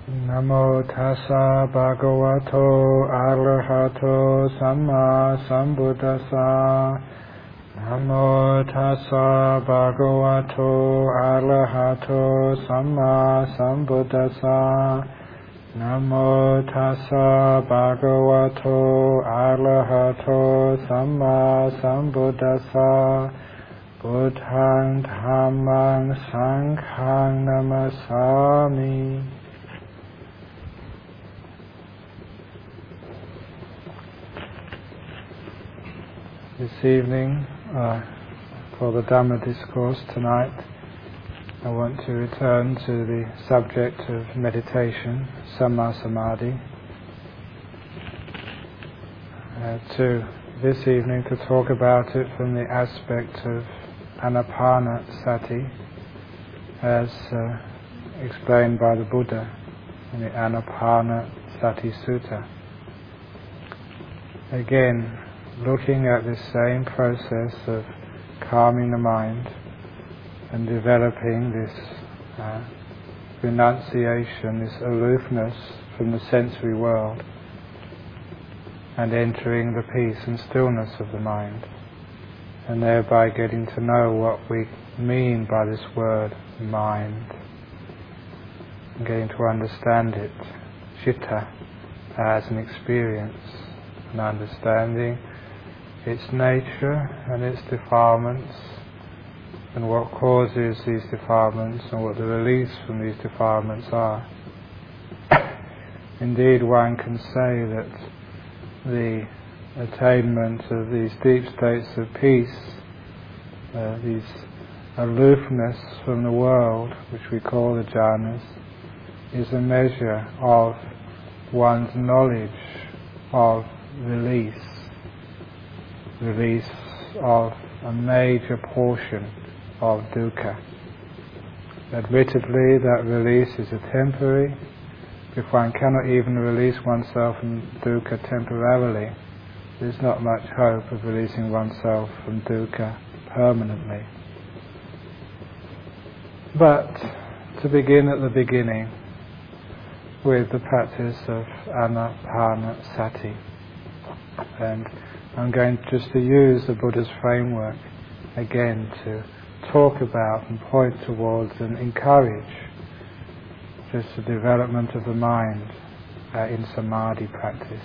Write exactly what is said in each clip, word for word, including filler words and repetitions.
Namo tassa bhagavato arahato samma sambuddhassa. Namo tassa bhagavato arahato samma sambuddhassa. Namo tassa bhagavato arahato samma sambuddhassa. Buddhaṃ Dhammaṃ Sanghaṃ Namasami. This evening, uh, for the Dhamma discourse tonight, I want to return to the subject of meditation, Samma Samadhi. Uh, to this evening to talk about it from the aspect of Anapanasati, as uh, explained by the Buddha in the Anapanasati Sutta. Again, looking at this same process of calming the mind and developing this uh, renunciation, this aloofness from the sensory world, and entering the peace and stillness of the mind, and thereby getting to know what we mean by this word mind, and getting to understand it, citta, as an experience, and understanding its nature and its defilements, and what causes these defilements and what the release from these defilements are. Indeed, one can say that the attainment of these deep states of peace, uh, these aloofness from the world, which we call the jhanas, is a measure of one's knowledge of release, release of a major portion of dukkha. Admittedly, that release is a temporary. If one cannot even release oneself from dukkha temporarily, there's not much hope of releasing oneself from dukkha permanently. But to begin at the beginning with the practice of Anapanasati, and I'm going just to use the Buddha's framework again to talk about and point towards and encourage just the development of the mind uh, in samadhi practice.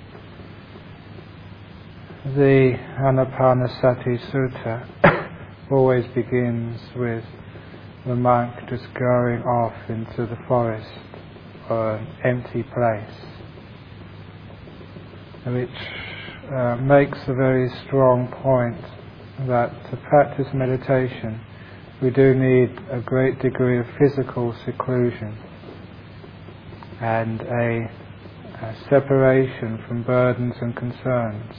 The Anapanasati Sutta always begins with the monk just going off into the forest or an empty place, which uh, makes a very strong point that to practice meditation we do need a great degree of physical seclusion and a, a separation from burdens and concerns.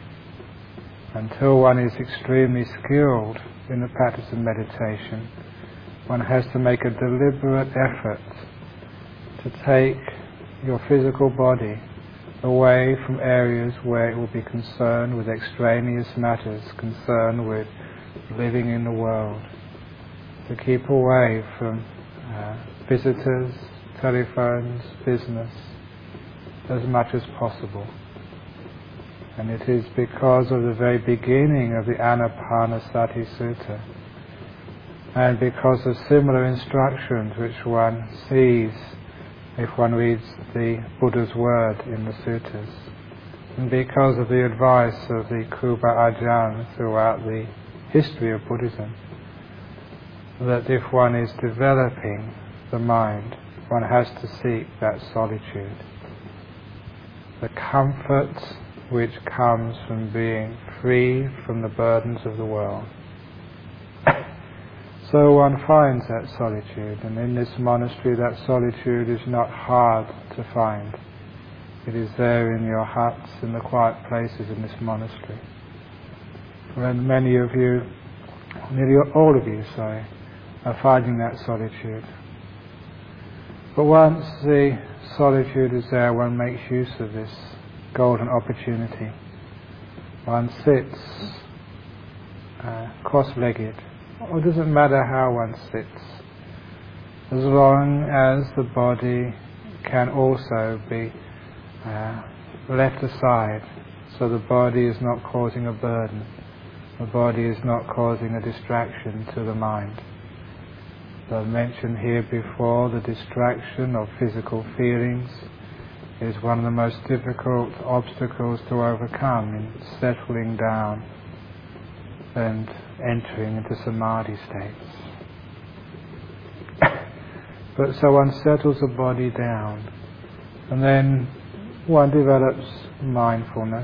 Until one is extremely skilled in the practice of meditation, one has to make a deliberate effort to take your physical body away from areas where it will be concerned with extraneous matters, concerned with living in the world, to keep away from uh, visitors, telephones, business, as much as possible. And it is because of the very beginning of the Anapanasati Sutta, and because of similar instructions which one sees if one reads the Buddha's word in the suttas, and because of the advice of the Kruba Ajahn throughout the history of Buddhism, that if one is developing the mind, one has to seek that solitude, the comfort which comes from being free from the burdens of the world. So one finds that solitude, and in this monastery that solitude is not hard to find. It is there in your huts, in the quiet places in this monastery. And many of you, nearly all of you, sorry, are finding that solitude. But once the solitude is there, one makes use of this golden opportunity. One sits uh, cross-legged. It doesn't matter how one sits, as long as the body can also be uh, left aside, so the body is not causing a burden, the body is not causing a distraction to the mind. So I mentioned here before, the distraction of physical feelings is one of the most difficult obstacles to overcome in settling down and entering into samadhi states. But so one settles the body down, and then one develops mindfulness.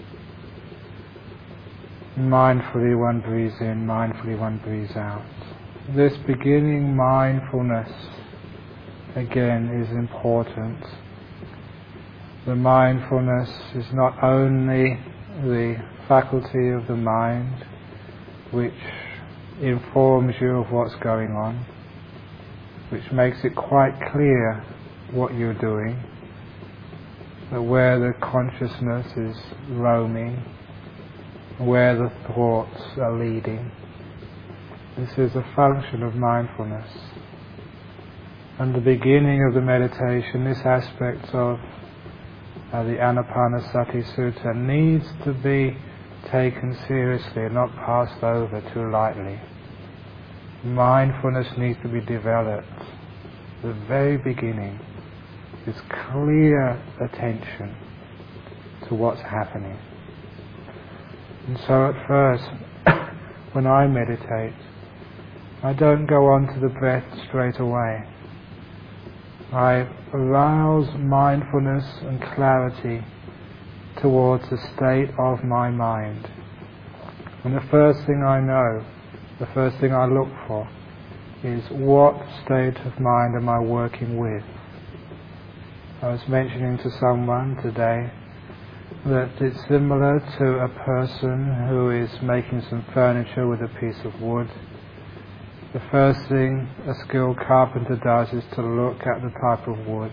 Mindfully one breathes in, mindfully one breathes out. This beginning mindfulness, again, is important. The mindfulness is not only the faculty of the mind which informs you of what's going on, which makes it quite clear what you're doing, that where the consciousness is roaming, where the thoughts are leading. This is a function of mindfulness. And the beginning of the meditation, this aspect of uh, the Anapanasati Sutta needs to be taken seriously and not passed over too lightly. Mindfulness needs to be developed. The very beginning is clear attention to what's happening. And so at first, when I meditate, I don't go on to the breath straight away. I arouse mindfulness and clarity towards the state of my mind. And the first thing I know, the first thing I look for, is what state of mind am I working with. I was mentioning to someone today that it's similar to a person who is making some furniture with a piece of wood. The first thing a skilled carpenter does is to look at the type of wood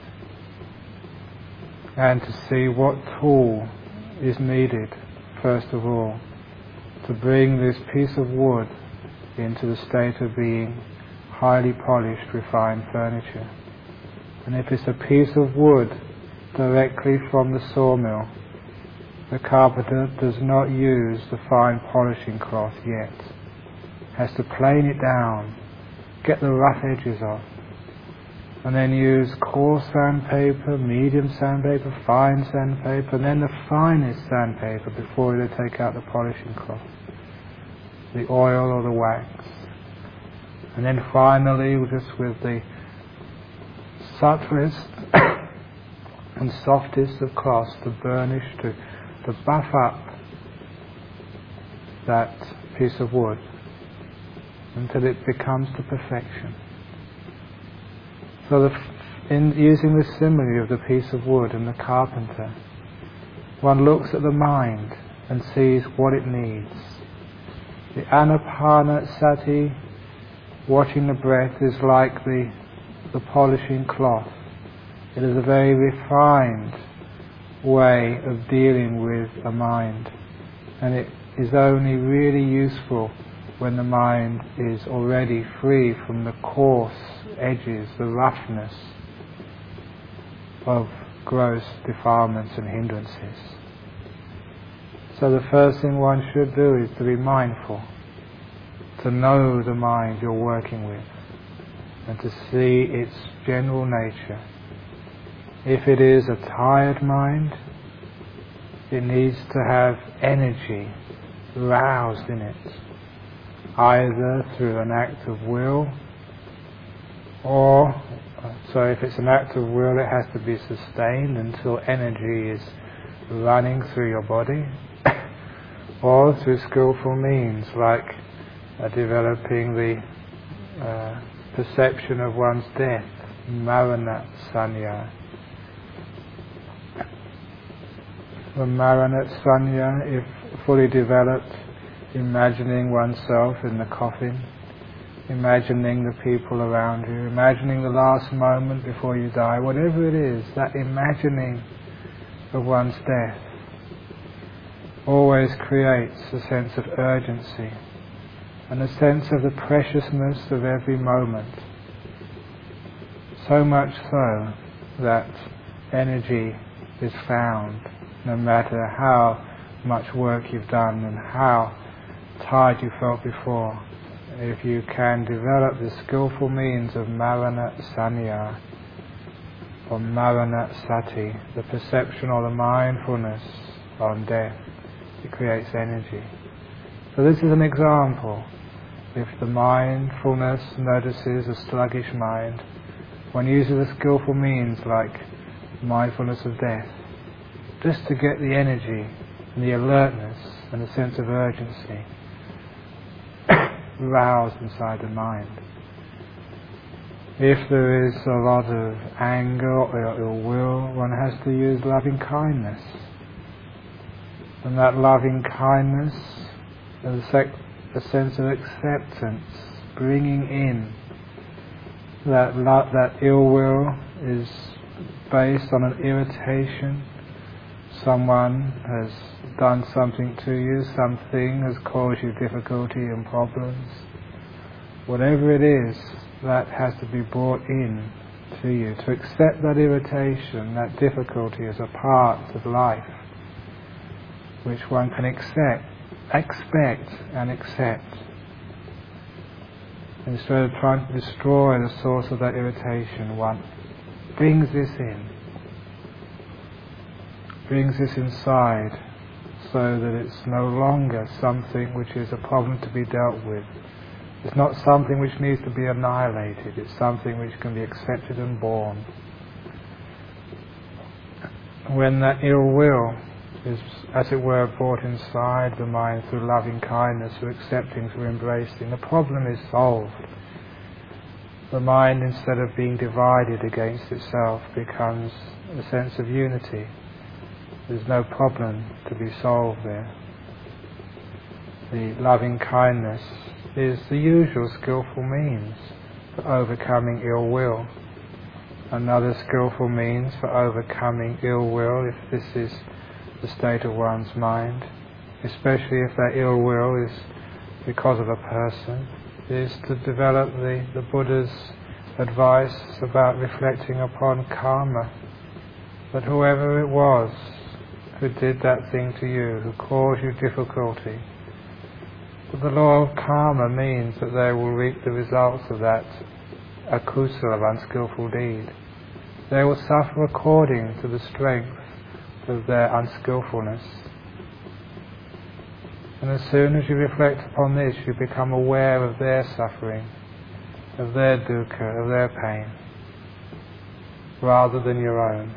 and to see what tool is needed, first of all, to bring this piece of wood into the state of being highly polished, refined furniture. And if it's a piece of wood directly from the sawmill, the carpenter does not use the fine polishing cloth yet. Has to plane it down, get the rough edges off, and then use coarse sandpaper, medium sandpaper, fine sandpaper, and then the finest sandpaper before they take out the polishing cloth, the oil or the wax. And then finally, just with the subtlest and softest of cloths, to burnish, to, to buff up that piece of wood until it becomes to perfection. So the, in using the simile of the piece of wood and the carpenter, one looks at the mind and sees what it needs. The Anapanasati, watching the breath, is like the, the polishing cloth. It is a very refined way of dealing with a mind, and it is only really useful when the mind is already free from the coarse edges, the roughness of gross defilements and hindrances. So the first thing one should do is to be mindful, to know the mind you're working with, and to see its general nature. If it is a tired mind, it needs to have energy roused in it, either through an act of will, or, so if it's an act of will, it has to be sustained until energy is running through your body, or through skillful means like uh, developing the uh, perception of one's death, marana sanya. The marana sanya, if fully developed, imagining oneself in the coffin, imagining the people around you, imagining the last moment before you die, whatever it is, that imagining of one's death always creates a sense of urgency and a sense of the preciousness of every moment. So much so that energy is found, no matter how much work you've done and how tired you felt before. If you can develop the skillful means of marana sanya or marana sati, the perception or the mindfulness on death, it creates energy. So this is an example. If the mindfulness notices a sluggish mind, one uses a skillful means like mindfulness of death, just to get the energy and the alertness and the sense of urgency roused inside the mind. If there is a lot of anger or ill will, one has to use loving kindness. And that loving kindness is a, sec- a sense of acceptance, bringing in that lo- that ill will is based on an irritation. Someone has done something to you, something has caused you difficulty and problems. Whatever it is, that has to be brought in to you. To accept that irritation, that difficulty as a part of life, which one can accept, expect and accept. Instead of trying to destroy the source of that irritation, one brings this in, brings this inside, so that it's no longer something which is a problem to be dealt with. It's not something which needs to be annihilated, it's something which can be accepted and borne. When that ill will is, as it were, brought inside the mind through loving kindness, through accepting, through embracing, the problem is solved. The mind, instead of being divided against itself, becomes a sense of unity. There's no problem to be solved there. The loving kindness is the usual skillful means for overcoming ill will. Another skillful means for overcoming ill will, if this is the state of one's mind, especially if that ill will is because of a person, is to develop the, the Buddha's advice about reflecting upon karma. That whoever it was who did that thing to you, who caused you difficulty, but the law of karma means that they will reap the results of that akusala, of unskillful deed. They will suffer according to the strength of their unskillfulness. And as soon as you reflect upon this, you become aware of their suffering, of their dukkha, of their pain, rather than your own.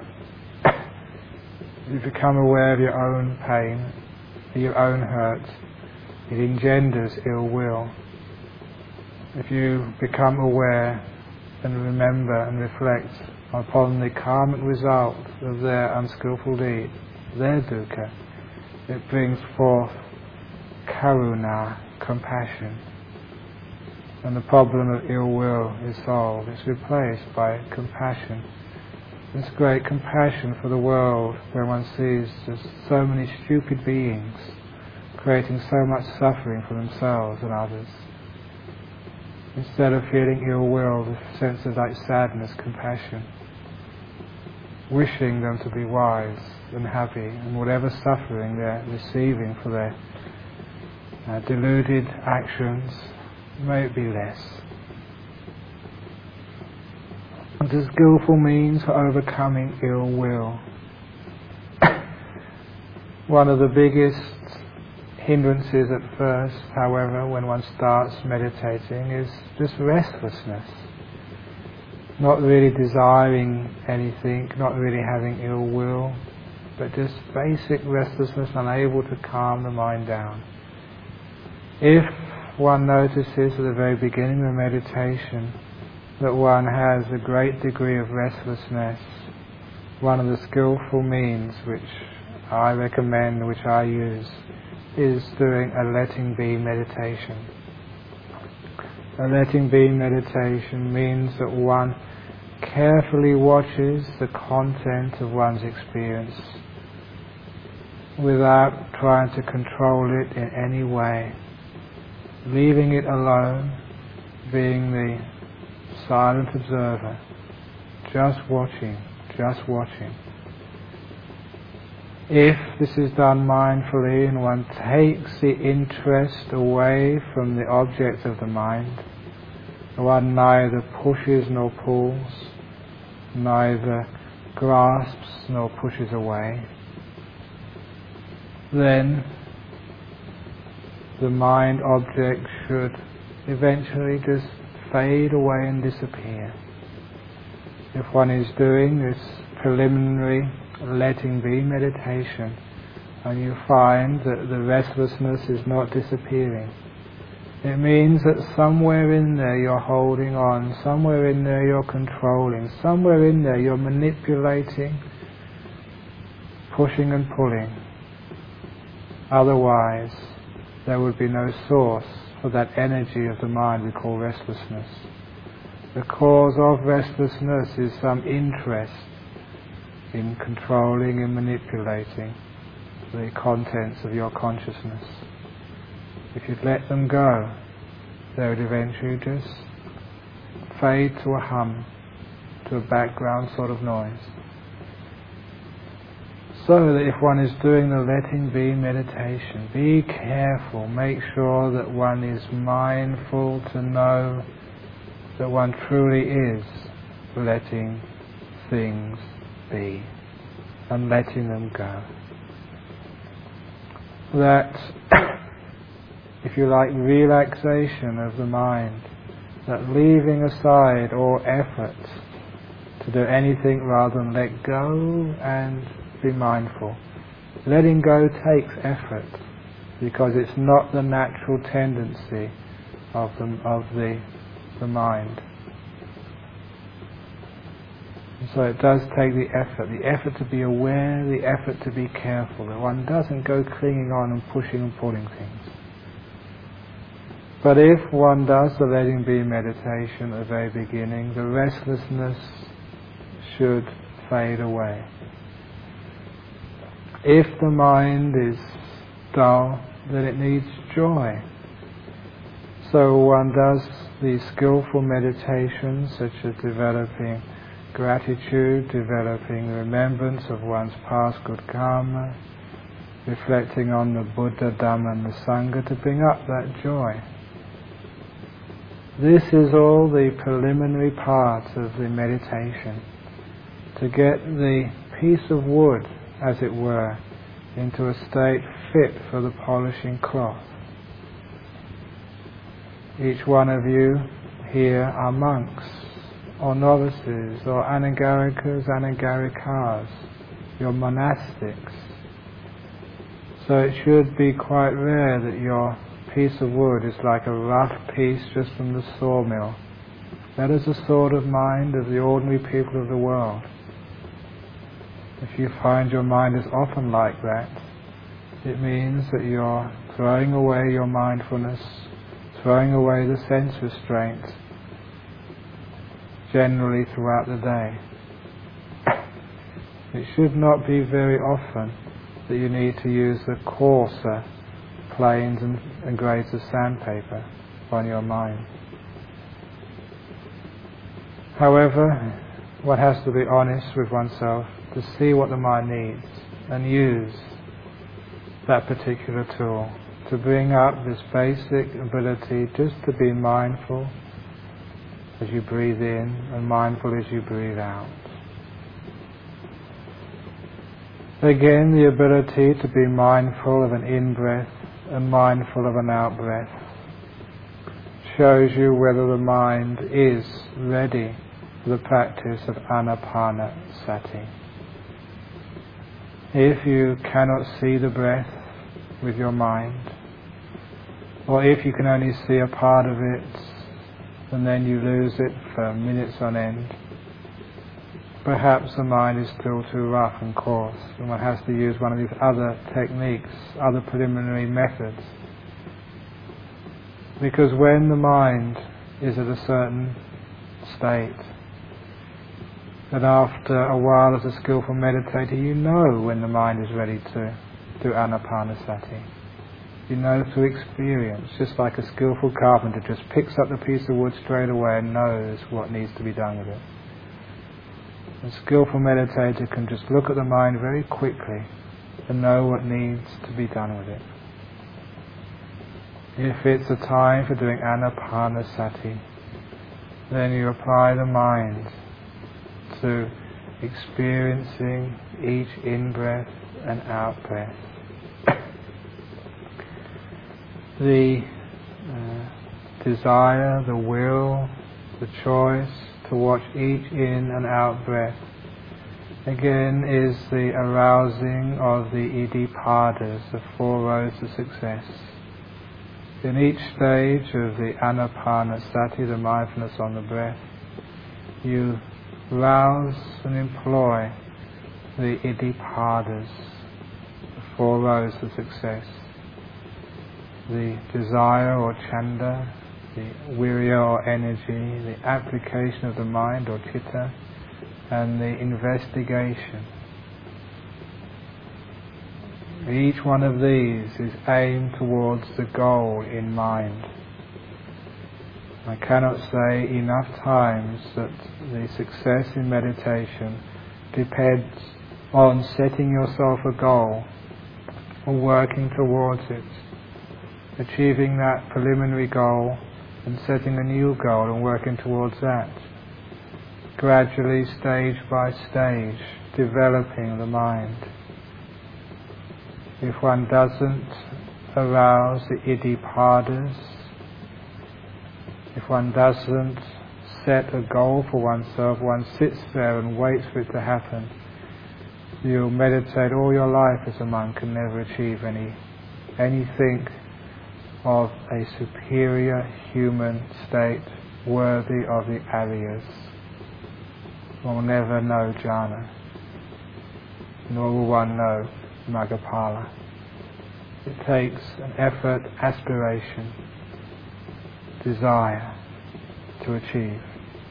You become aware of your own pain, your own hurt. It engenders ill will. If you become aware and remember and reflect upon the karmic result of their unskillful deed, their dukkha, it brings forth karuna, compassion. And the problem of ill will is solved. It's replaced by compassion. This great compassion for the world, where one sees just so many stupid beings creating so much suffering for themselves and others. Instead of feeling ill will, the sense of like sadness, compassion, wishing them to be wise and happy, and whatever suffering they're receiving for their uh, deluded actions, may it be less. It's a skillful means for overcoming ill will. One of the biggest hindrances at first, however, when one starts meditating, is just restlessness. Not really desiring anything, not really having ill will, but just basic restlessness, unable to calm the mind down. If one notices at the very beginning of meditation that one has a great degree of restlessness, one of the skillful means which I recommend, which I use, is doing a letting be meditation. A letting be meditation means that one carefully watches the content of one's experience without trying to control it in any way, leaving it alone, being the silent observer, just watching, just watching. If this is done mindfully and one takes the interest away from the object of the mind, one neither pushes nor pulls, neither grasps nor pushes away, then the mind object should eventually just fade away and disappear. If one is doing this preliminary letting be meditation, and you find that the restlessness is not disappearing, it means that somewhere in there you're holding on, somewhere in there you're controlling, somewhere in there you're manipulating, pushing and pulling. Otherwise, there would be no source for that energy of the mind we call restlessness. The cause of restlessness is some interest in controlling and manipulating the contents of your consciousness. If you'd let them go, they would eventually just fade to a hum, to a background sort of noise. So that if one is doing the letting be meditation, be careful, make sure that one is mindful to know that one truly is letting things be and letting them go. That, if you like, relaxation of the mind, that leaving aside all effort to do anything rather than let go and be mindful. Letting go takes effort because it's not the natural tendency of the, of the, the mind. And so it does take the effort, the effort to be aware, the effort to be careful, that one doesn't go clinging on and pushing and pulling things. But if one does the letting be meditation at the very beginning, the restlessness should fade away. If the mind is dull, then it needs joy. So one does these skillful meditations, such as developing gratitude, developing the remembrance of one's past good karma, reflecting on the Buddha, Dhamma and the Sangha to bring up that joy. This is all the preliminary part of the meditation, to get the piece of wood, as it were, into a state fit for the polishing cloth. Each one of you here are monks, or novices, or anagarikas, anagarikas, you're monastics. So it should be quite rare that your piece of wood is like a rough piece just from the sawmill. That is the sort of mind of the ordinary people of the world. If you find your mind is often like that, it means that you're throwing away your mindfulness, throwing away the sense restraint generally throughout the day. It should not be very often that you need to use the coarser planes and, and grades of sandpaper on your mind. However, one has to be honest with oneself to see what the mind needs and use that particular tool to bring up this basic ability just to be mindful as you breathe in and mindful as you breathe out. Again, the ability to be mindful of an in-breath and mindful of an out-breath shows you whether the mind is ready for the practice of anapanasati. If you cannot see the breath with your mind, or if you can only see a part of it and then you lose it for minutes on end, perhaps the mind is still too rough and coarse and one has to use one of these other techniques, other preliminary methods. Because when the mind is at a certain state, that after a while as a skillful meditator you know when the mind is ready to do anapanasati. You know through experience, just like a skillful carpenter just picks up the piece of wood straight away and knows what needs to be done with it. A skillful meditator can just look at the mind very quickly and know what needs to be done with it. If it's a time for doing anapanasati, then you apply the mind to experiencing each in-breath and out-breath. The uh, desire, the will, the choice to watch each in and out breath again is the arousing of the iddhipadas, the four roads to success. In each stage of the anapanasati, the mindfulness on the breath, you rouse and employ the iddhipadas, the four roads to success. The desire or chanda, the virya or energy, the application of the mind or chitta, and the investigation. Each one of these is aimed towards the goal in mind. I cannot say enough times that the success in meditation depends on setting yourself a goal and working towards it, achieving that preliminary goal and setting a new goal and working towards that, gradually, stage by stage, developing the mind. If one doesn't arouse the iddhipadas, if one doesn't set a goal for oneself, one sits there and waits for it to happen, you'll meditate all your life as a monk and never achieve any anything of a superior human state worthy of the Aryas. One will never know jhana, nor will one know Maggaphala. It takes an effort, aspiration, desire to achieve.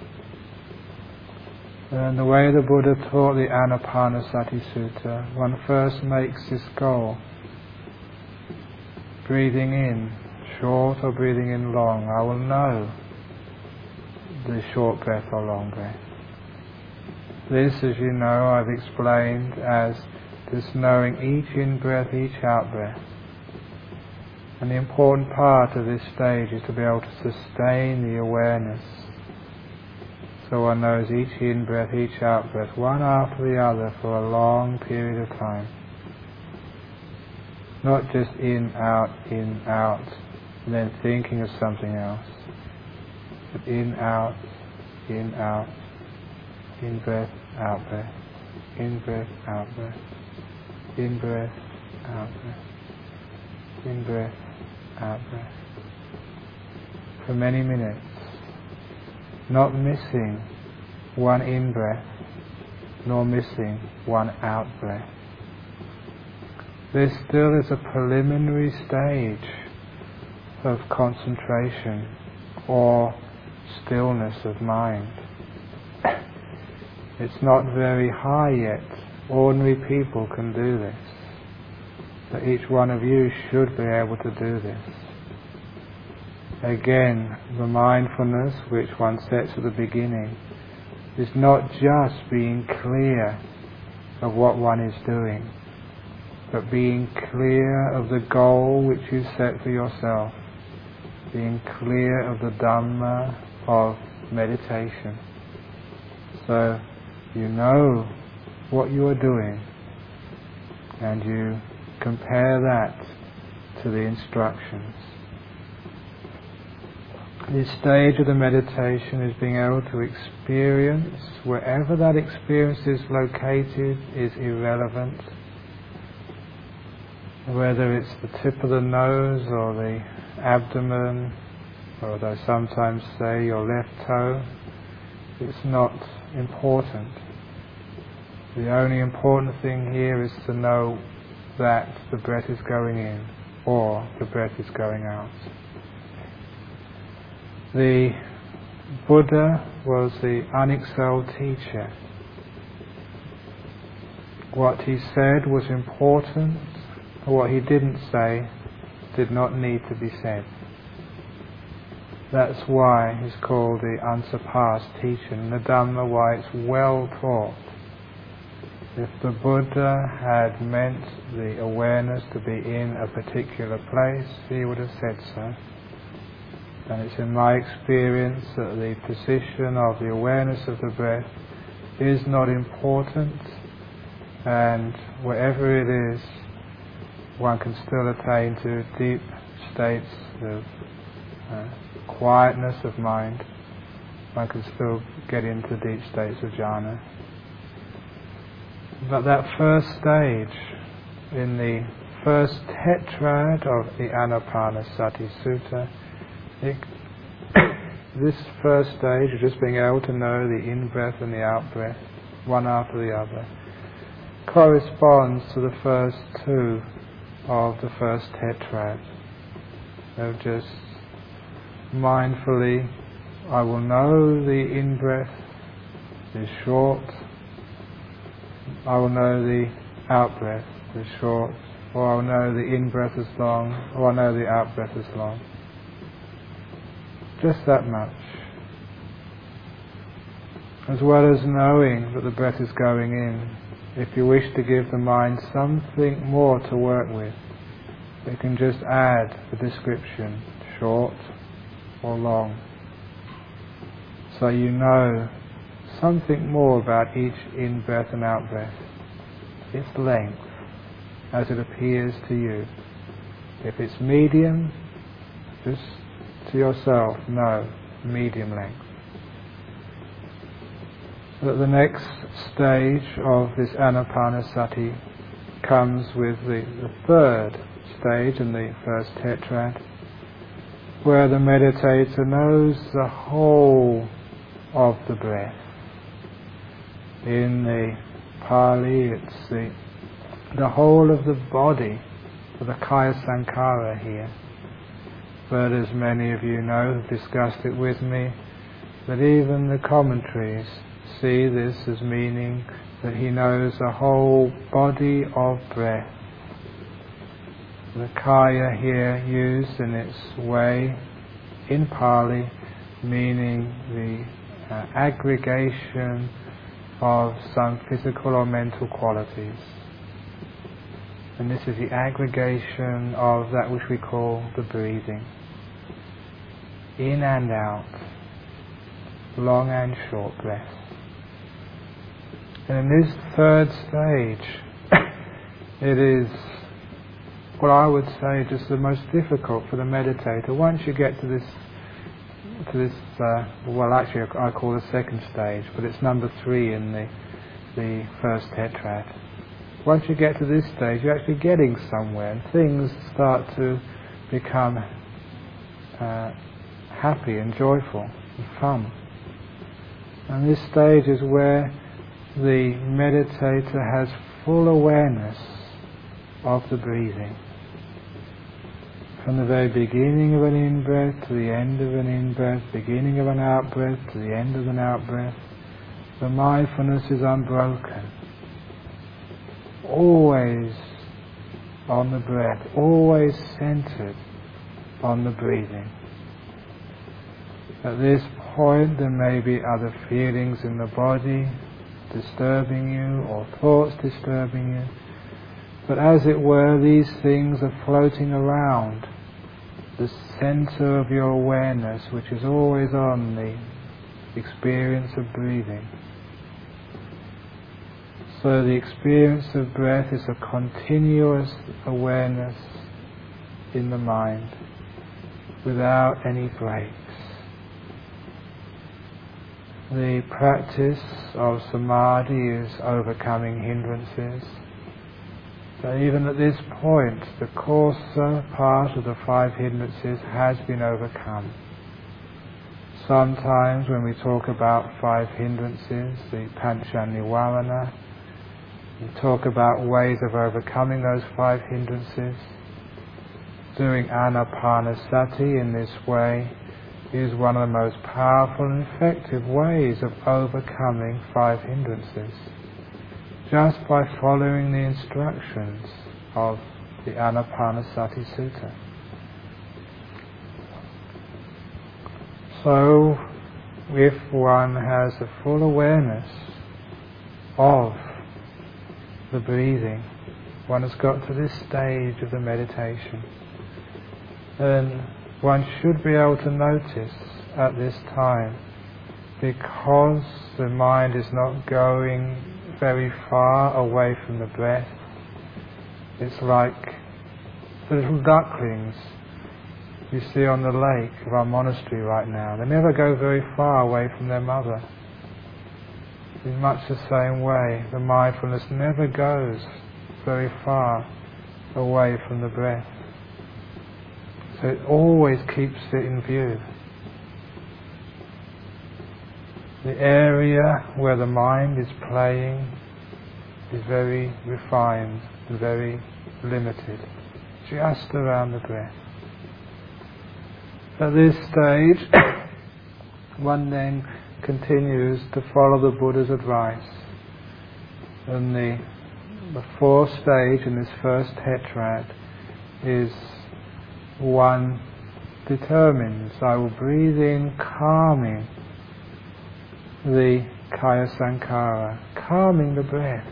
And the way the Buddha taught the Anapanasati Sutta, one first makes this goal. Breathing in, short or breathing in long, I will know the short breath or long breath. This, as you know, I've explained as just knowing each in-breath, each out-breath. And the important part of this stage is to be able to sustain the awareness. So one knows each in-breath, each out-breath, one after the other for a long period of time. Not just in, out, in, out, and then thinking of something else. But in, out, in, out, in breath, out breath, in breath, out breath, in breath, out breath, in breath, out breath. For many minutes, not missing one in-breath, nor missing one out-breath. This still is a preliminary stage of concentration or stillness of mind. It's not very high yet. Ordinary people can do this. But each one of you should be able to do this. Again, the mindfulness which one sets at the beginning is not just being clear of what one is doing, but being clear of the goal which you set for yourself, being clear of the Dhamma of meditation. So you know what you are doing, and you compare that to the instructions. This stage of the meditation is being able to experience, wherever that experience is located is irrelevant, whether it's the tip of the nose or the abdomen, or as I sometimes say, your left toe, it's not important. The only important thing here is to know that the breath is going in or the breath is going out. The Buddha was the unexcelled teacher. What he said was important, what he didn't say did not need to be said. That's why it's called the unsurpassed teaching, the Dhamma, why it's well taught. If the Buddha had meant the awareness to be in a particular place, he would have said so. And it's in my experience that the position of the awareness of the breath is not important, and wherever it is, one can still attain to deep states of uh, quietness of mind. One can still get into deep states of jhana. But that first stage, in the first tetrad of the Anapanasati Sutta, it, this first stage of just being able to know the in-breath and the out-breath, one after the other, corresponds to the first two of the first tetrad, of just mindfully, I will know the in-breath is short, I will know the out-breath is short, or I will know the in-breath is long, or I know the out-breath is long. Just that much. As well as knowing that the breath is going in, if you wish to give the mind something more to work with, you can just add the description, short or long. So you know something more about each in-breath and out-breath, its length, as it appears to you. If it's medium, just to yourself, know, medium length. That the next stage of this Anapanasati comes with the, the third stage in the first tetrad, where the meditator knows the whole of the breath. In the Pali, it's the, the whole of the body, the Kaya Sankara here. But as many of you know, who've discussed it with me, that even the commentaries see this as meaning that he knows the whole body of breath. The Kaya here used in its way in Pali, meaning the uh, aggregation of some physical or mental qualities. And this is the aggregation of that which we call the breathing. In and out, long and short breath. And in this third stage, it is what I would say just the most difficult for the meditator. Once you get to this, to this, uh, well, actually I call the second stage, but it's number three in the the first tetrad. Once you get to this stage, you're actually getting somewhere, and things start to become uh, happy and joyful and fun. And this stage is where the meditator has full awareness of the breathing. From the very beginning of an in-breath to the end of an in-breath, beginning of an out-breath to the end of an out-breath, the mindfulness is unbroken. Always on the breath, always centered on the breathing. At this point there may be other feelings in the body disturbing you, or thoughts disturbing you, but as it were, these things are floating around the center of your awareness, which is always on the experience of breathing. So the experience of breath is a continuous awareness in the mind, without any breaks. The practice of samadhi is overcoming hindrances. But even at this point, the coarser part of the five hindrances has been overcome. Sometimes when we talk about five hindrances, the pancha nivarana, we talk about ways of overcoming those five hindrances. Doing anapanasati in this way is one of the most powerful and effective ways of overcoming five hindrances, just by following the instructions of the Anapanasati Sutta. So, if one has a full awareness of the breathing, one has got to this stage of the meditation, then one should be able to notice at this time, because the mind is not going very far away from the breath. It's like the little ducklings you see on the lake of our monastery right now. They never go very far away from their mother. In much the same way, the mindfulness never goes very far away from the breath. So it always keeps it in view. The area where the mind is playing is very refined and very limited, just around the breath. At this stage, one then continues to follow the Buddha's advice. And the, the fourth stage in this first tetrad is one determines, I will breathe in calming the kaya sankhara, calming the breath.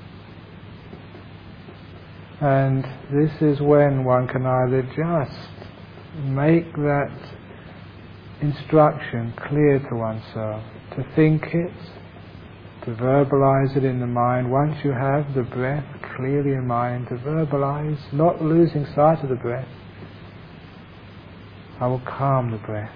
And this is when one can either just make that instruction clear to oneself, to think it, to verbalize it in the mind. Once you have the breath clearly in mind, to verbalize, not losing sight of the breath. I will calm the breath.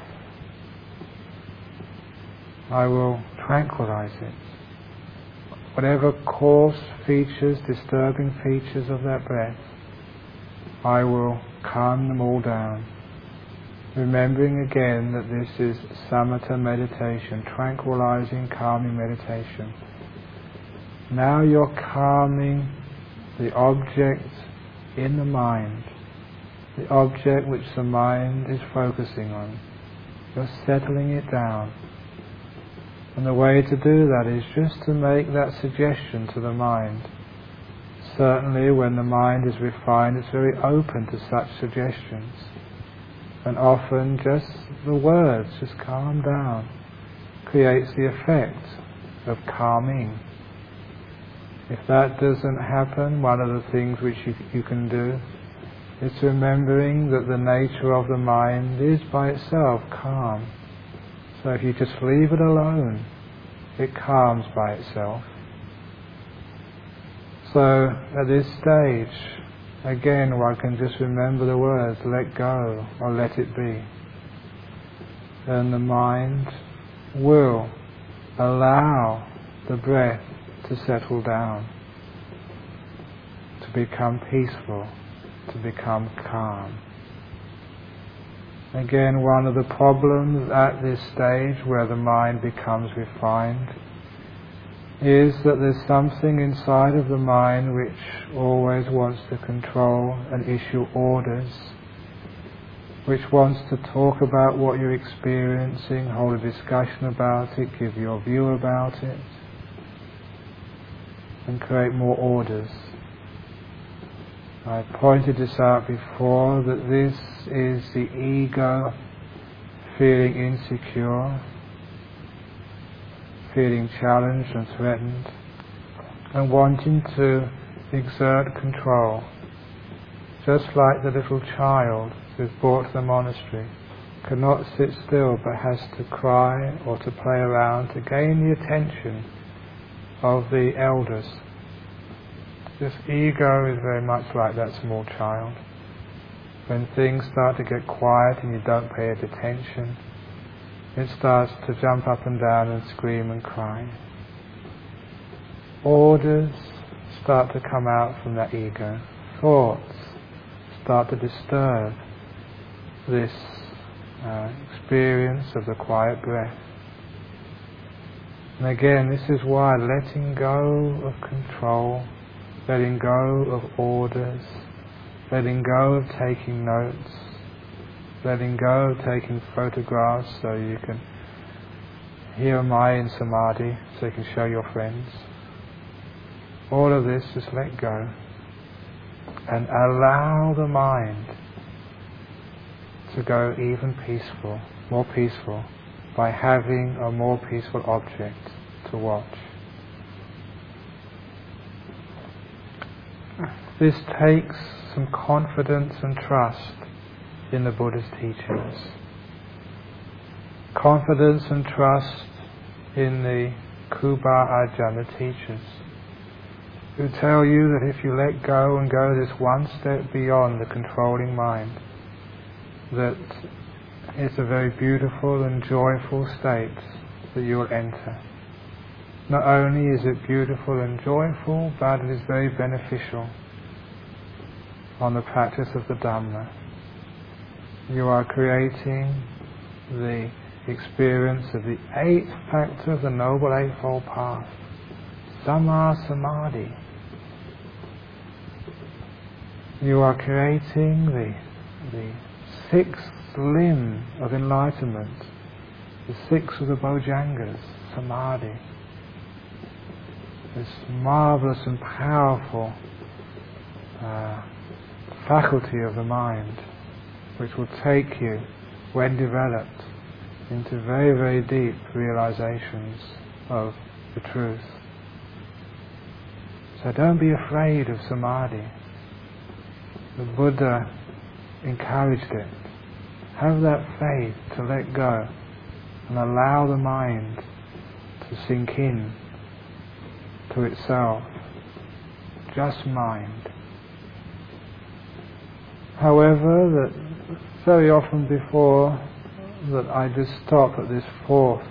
I will tranquilize it. Whatever coarse features, disturbing features of that breath, I will calm them all down. Remembering again that this is samatha meditation, tranquilizing, calming meditation. Now you're calming the object in the mind, the object which the mind is focusing on. You're settling it down. And the way to do that is just to make that suggestion to the mind. Certainly when the mind is refined, it's very open to such suggestions. And often just the words, just calm down, creates the effect of calming. If that doesn't happen, one of the things which you, you can do is remembering that the nature of the mind is by itself calm. So if you just leave it alone, it calms by itself. So at this stage, again one can just remember the words, let go or let it be. And the mind will allow the breath to settle down, to become peaceful, to become calm. Again, one of the problems at this stage where the mind becomes refined is that there's something inside of the mind which always wants to control and issue orders, which wants to talk about what you're experiencing, hold a discussion about it, give your view about it, and create more orders. I pointed this out before, that this is the ego feeling insecure, feeling challenged and threatened, and wanting to exert control. Just like the little child who's brought to the monastery, cannot sit still but has to cry or to play around to gain the attention of the elders. This ego is very much like that small child. When things start to get quiet and you don't pay it attention, it starts to jump up and down and scream and cry. Orders start to come out from that ego. Thoughts start to disturb this uh, experience of the quiet breath. And again, this is why letting go of control, letting go of orders, letting go of taking notes, letting go of taking photographs so you can, here am I in samadhi, so you can show your friends. All of this, just let go and allow the mind to go even peaceful, more peaceful, by having a more peaceful object to watch. This takes some confidence and trust in the Buddha's teachings. Confidence and trust in the Kruba Ajahn, the teachers, who tell you that if you let go and go this one step beyond the controlling mind, that it's a very beautiful and joyful state that you will enter. Not only is it beautiful and joyful, but it is very beneficial on the practice of the Dhamma. You are creating the experience of the eighth factor of the Noble Eightfold Path, Samma Samadhi. You are creating the, the sixth limb of enlightenment, the sixth of the Bojjhangas, Samadhi. This marvelous and powerful uh, faculty of the mind, which will take you, when developed, into very, very deep realizations of the truth. So don't be afraid of Samadhi. The Buddha encouraged it. Have that faith to let go and allow the mind to sink in to itself. Just mind. However, that very often before that I just stop at this fourth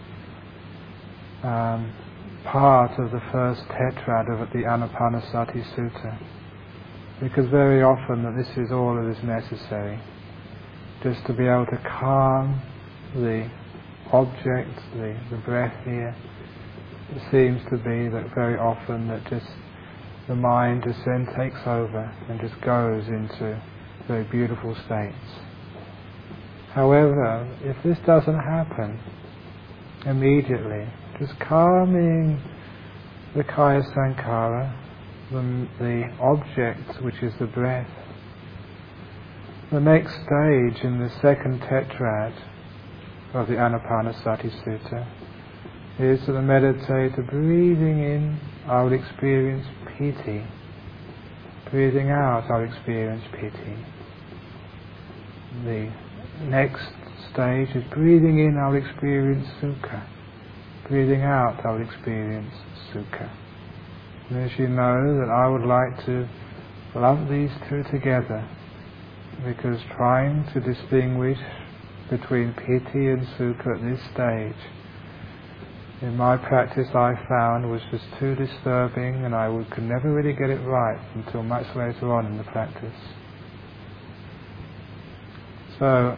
um, part of the first tetrad of the Anapanasati Sutta, because very often that this is all that is necessary, just to be able to calm the object, the, the breath here. It seems to be that very often that just the mind just then takes over and just goes into very beautiful states. However, if this doesn't happen immediately, just calming the kaya sankhara, the, the object which is the breath. The next stage in the second tetrad of the Anapanasati Sutta is that the meditator breathing in, I will experience piti. Breathing out, I will experience piti. The next stage is breathing in, I will experience sukha. Breathing out, I will experience sukha. And as you know, that I would like to lump these two together, because trying to distinguish between piti and sukha at this stage, in my practice I found was just too disturbing, and I would, could never really get it right until much later on in the practice. So,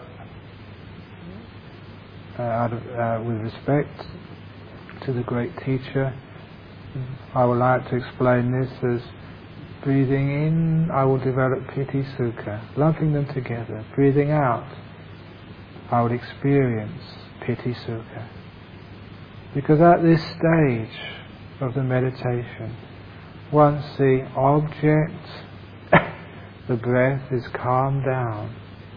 uh, out of, uh, with respect to the great teacher, I would like to explain this as breathing in, I will develop piti sukha, lumping them together. Breathing out, I will experience piti sukha. Because at this stage of the meditation, once the object, the breath, is calmed down,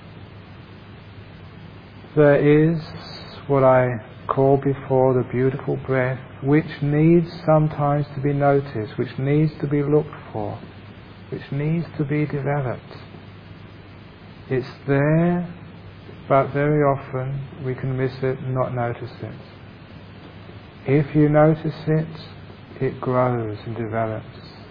there is what I called before the beautiful breath, which needs sometimes to be noticed, which needs to be looked for, which needs to be developed. It's there, but very often we can miss it and not notice it. If you notice it, it grows and develops.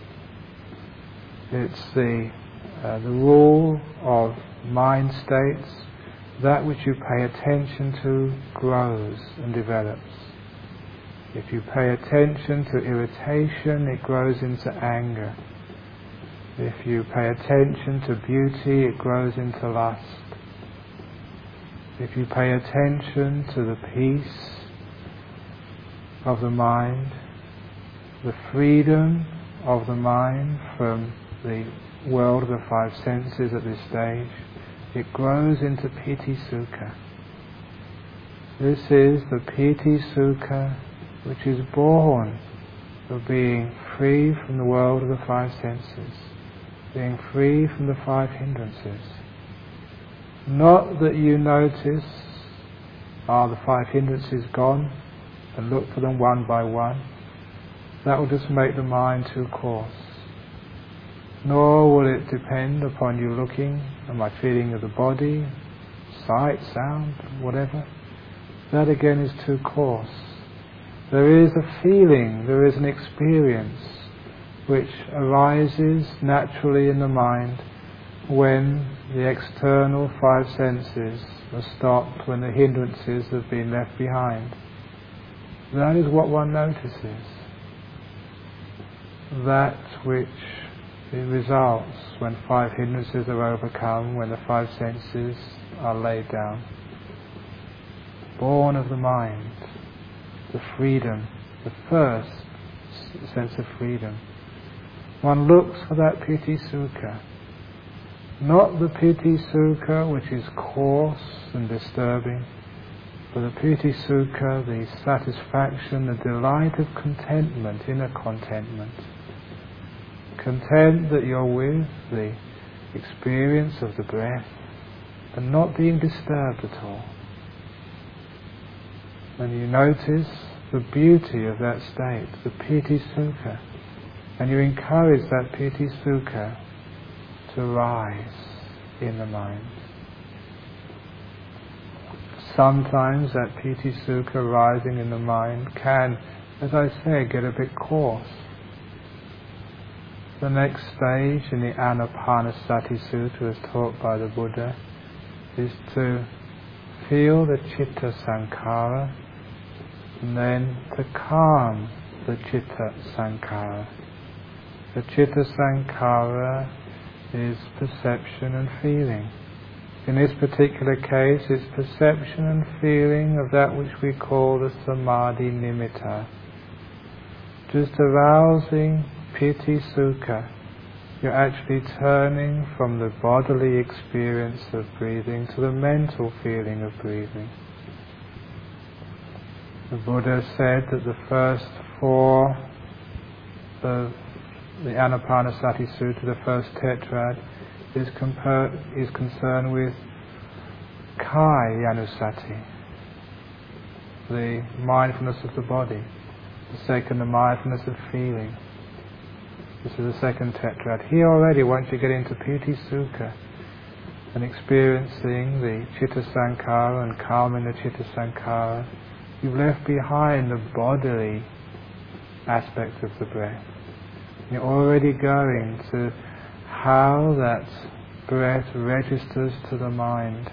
It's the, uh, the rule of mind states. That which you pay attention to grows and develops. If you pay attention to irritation, it grows into anger. If you pay attention to beauty, it grows into lust. If you pay attention to the peace of the mind, the freedom of the mind from the world of the five senses at this stage, it grows into piti sukha. This is the piti sukha which is born of being free from the world of the five senses, being free from the five hindrances. Not that you notice are the five hindrances gone, and look for them one by one, that will just make the mind too coarse. Nor will it depend upon you looking at my feeling of the body, sight, sound, whatever. That again is too coarse. There is a feeling, there is an experience which arises naturally in the mind when the external five senses are stopped, when the hindrances have been left behind. That is what one notices. That which it results when five hindrances are overcome, when the five senses are laid down. Born of the mind, the freedom, the first sense of freedom. One looks for that piti sukha. Not the piti sukha which is coarse and disturbing, but the piti sukha, the satisfaction, the delight of contentment, inner contentment. Content that you're with the experience of the breath and not being disturbed at all. And you notice the beauty of that state, the piti sukha, and you encourage that piti sukha to rise in the mind. Sometimes that piti sukha rising in the mind can, as I say, get a bit coarse. The next stage in the Anapanasati Sutta, as taught by the Buddha, is to feel the citta sankhara and then to calm the citta sankhara. The citta sankhara is perception and feeling. In this particular case, it's perception and feeling of that which we call the samadhi nimitta. Just arousing piti sukha, you're actually turning from the bodily experience of breathing to the mental feeling of breathing. The Buddha said that the first four of the Anapanasati Sutta, the first tetrad, is, comper- is concerned with Kayanusati, the mindfulness of the body. The second, the mindfulness of feeling. This is the second tetrad. Here already, once you get into piti sukha and experiencing the citta sankhara and calming the citta sankhara, you've left behind the bodily aspect of the breath. You're already going to how that breath registers to the mind.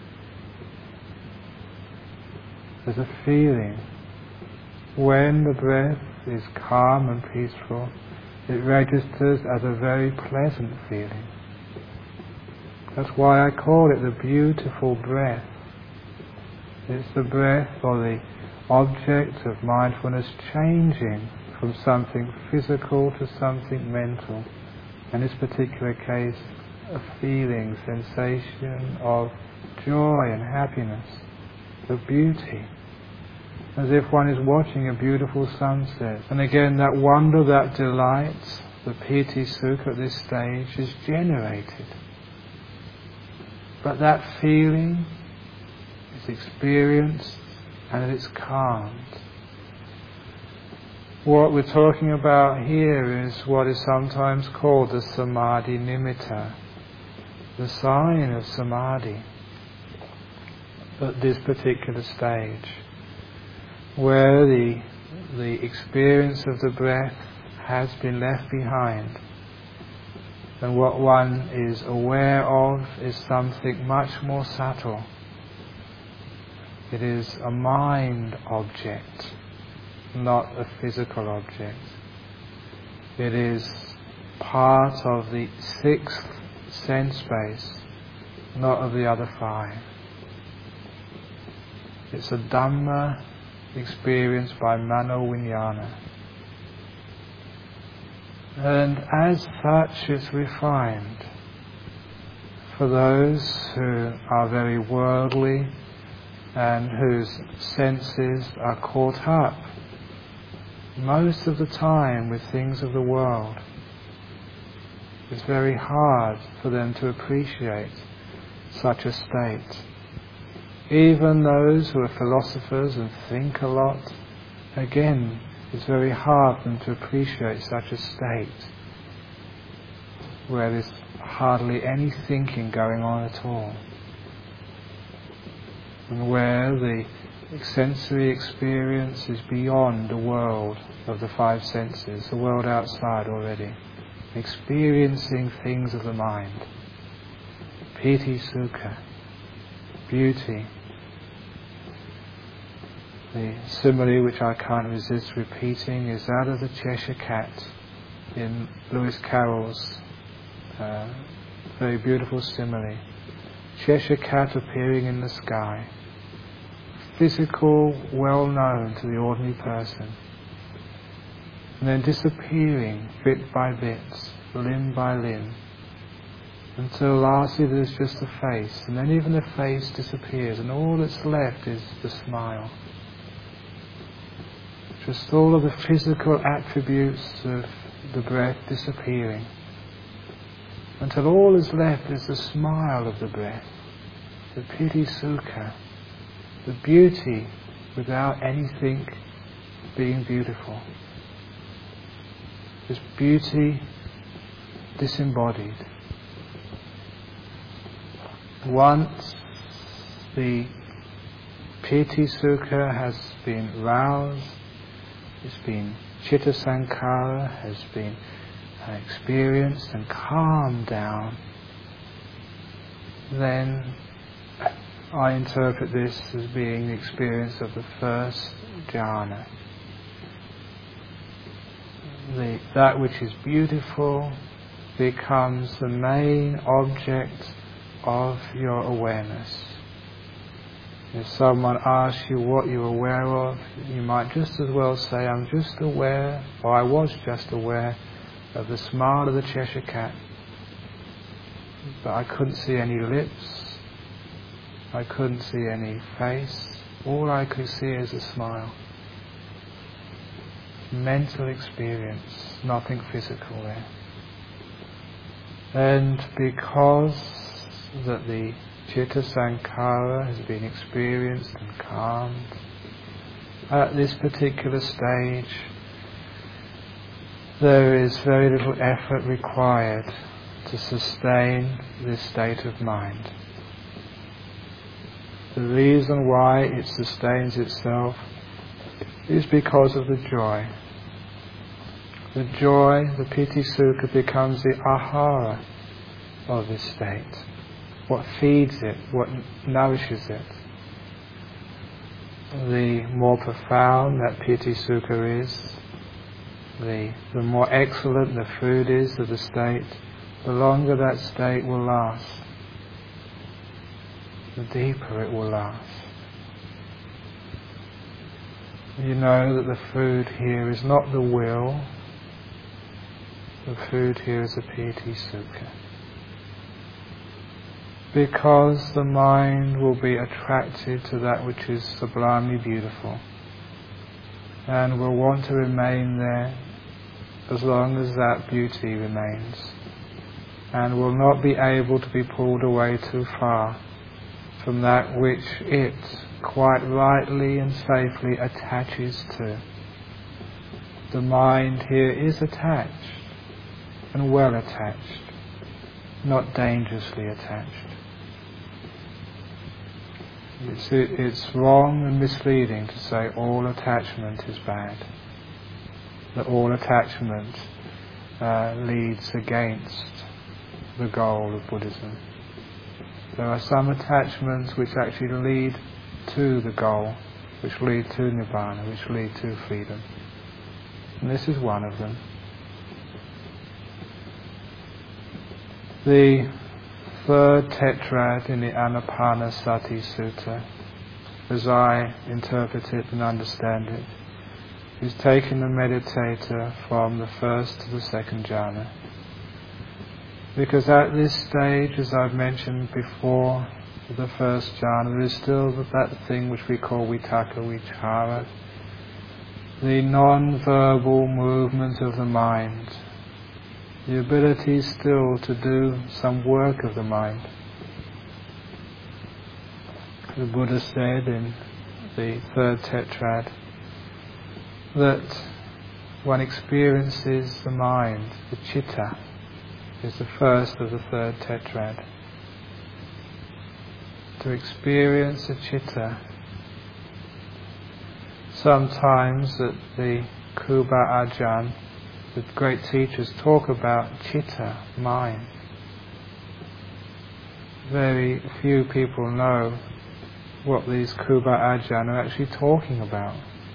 There's a feeling. When the breath is calm and peaceful, it registers as a very pleasant feeling. That's why I call it the beautiful breath. It's the breath or the object of mindfulness changing from something physical to something mental. In this particular case, a feeling, sensation of joy and happiness, of beauty, as if one is watching a beautiful sunset. And again, that wonder, that delight, the piti sukha at this stage is generated. But that feeling is experienced and it's calmed. What we're talking about here is what is sometimes called the samadhi nimitta, the sign of samadhi at this particular stage, where the, the experience of the breath has been left behind, and what one is aware of is something much more subtle. It is a mind object, not a physical object. It is part of the sixth sense space, not of the other five. It's a Dhamma experienced by Mano Vijnana. And as such it's refined. For those who are very worldly and whose senses are caught up most of the time with things of the world, it's very hard for them to appreciate such a state. Even those who are philosophers and think a lot, again, it's very hard for them to appreciate such a state where there's hardly any thinking going on at all, and where the sensory experience is beyond the world of the five senses, the world outside already, experiencing things of the mind. Piti sukha, beauty. The simile which I can't resist repeating is that of the Cheshire Cat in Lewis Carroll's uh, very beautiful simile. Cheshire Cat appearing in the sky, physical, well known to the ordinary person, and then disappearing bit by bit, limb by limb, until lastly there's just the face, and then even the face disappears, and all that's left is the smile. Just all of the physical attributes of the breath disappearing, until all is left is the smile of the breath, the piti sukha, the beauty without anything being beautiful. This beauty disembodied. Once the piti sukha has been roused, it's been chitta sankhara, has been uh, experienced and calmed down, then I interpret this as being the experience of the first jhana. The, that which is beautiful becomes the main object of your awareness. If someone asks you what you're aware of, you might just as well say, I'm just aware, or I was just aware of the smile of the Cheshire Cat. But I couldn't see any lips, I couldn't see any face, all I could see is a smile. Mental experience, nothing physical there. And because that the Chitta Sankhara has been experienced and calmed, at this particular stage there is very little effort required to sustain this state of mind. The reason why it sustains itself is because of the joy. The joy, the piti sukha, becomes the ahara of this state. What feeds it, what nourishes it. The more profound that piti sukha is, the, the more excellent the food is of the state, the longer that state will last, the deeper it will last. You know that the food here is not the will, the food here is a piti sukha. Because the mind will be attracted to that which is sublimely beautiful, and will want to remain there as long as that beauty remains, and will not be able to be pulled away too far from that which it quite rightly and safely attaches to. The mind here is attached, and well attached, not dangerously attached. It's, it's wrong and misleading to say all attachment is bad, that all attachment uh, leads against the goal of Buddhism. There are some attachments which actually lead to the goal, which lead to Nibbana, which lead to freedom. And this is one of them. The third tetrad in the Anapanasati Sutta, as I interpret it and understand it, is taking the meditator from the first to the second jhana. Because at this stage, as I've mentioned before, the first jhana, there is still that thing which we call vitakka vichara, the non-verbal movement of the mind, the ability still to do some work of the mind. the Buddha said in the third tetrad that one experiences the mind, the citta, is the first of the third tetrad. To experience the citta, sometimes that the Kruba Ajahn, the great teachers, talk about citta, mind. Very few people know what these Kruba Ajahn are actually talking about.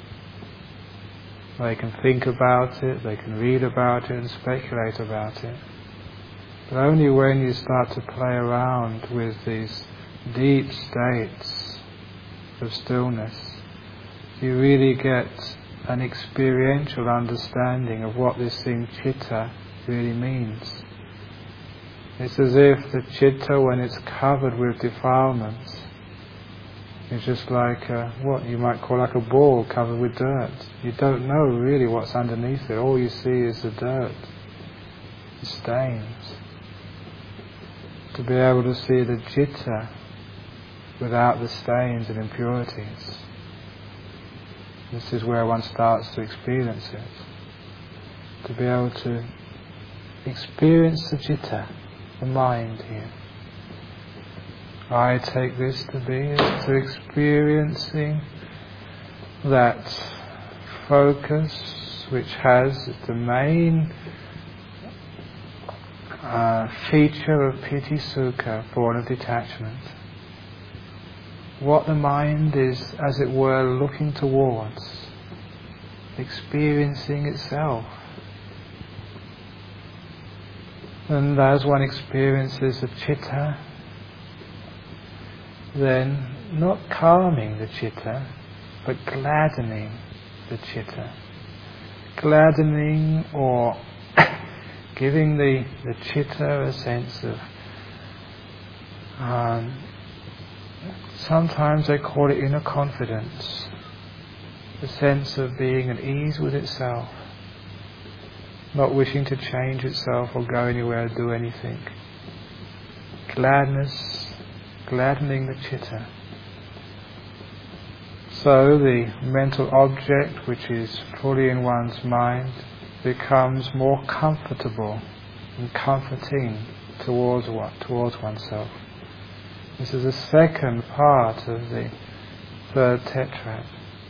They can think about it, they can read about it and speculate about it. But only when you start to play around with these deep states of stillness, you really get an experiential understanding of what this thing citta really means. It's as if the citta, when it's covered with defilements, is just like a, what you might call like a ball covered with dirt. You don't know really what's underneath it. All you see is the dirt, the stains. To be able to see the citta without the stains and impurities, this is where one starts to experience it. To be able to experience the citta, the mind here. I take this to be as to experiencing that focus which has the main uh, feature of piti sukha, born of detachment. What the mind is, as it were, looking towards, experiencing itself. And as one experiences the citta, then not calming the citta, but gladdening the citta. Gladdening or giving the, the citta a sense of, um, sometimes they call it inner confidence, the sense of being at ease with itself, not wishing to change itself or go anywhere or do anything. Gladness, gladdening the citta. So the mental object which is fully in one's mind becomes more comfortable and comforting towards what towards oneself. This is the second part of the third tetrad.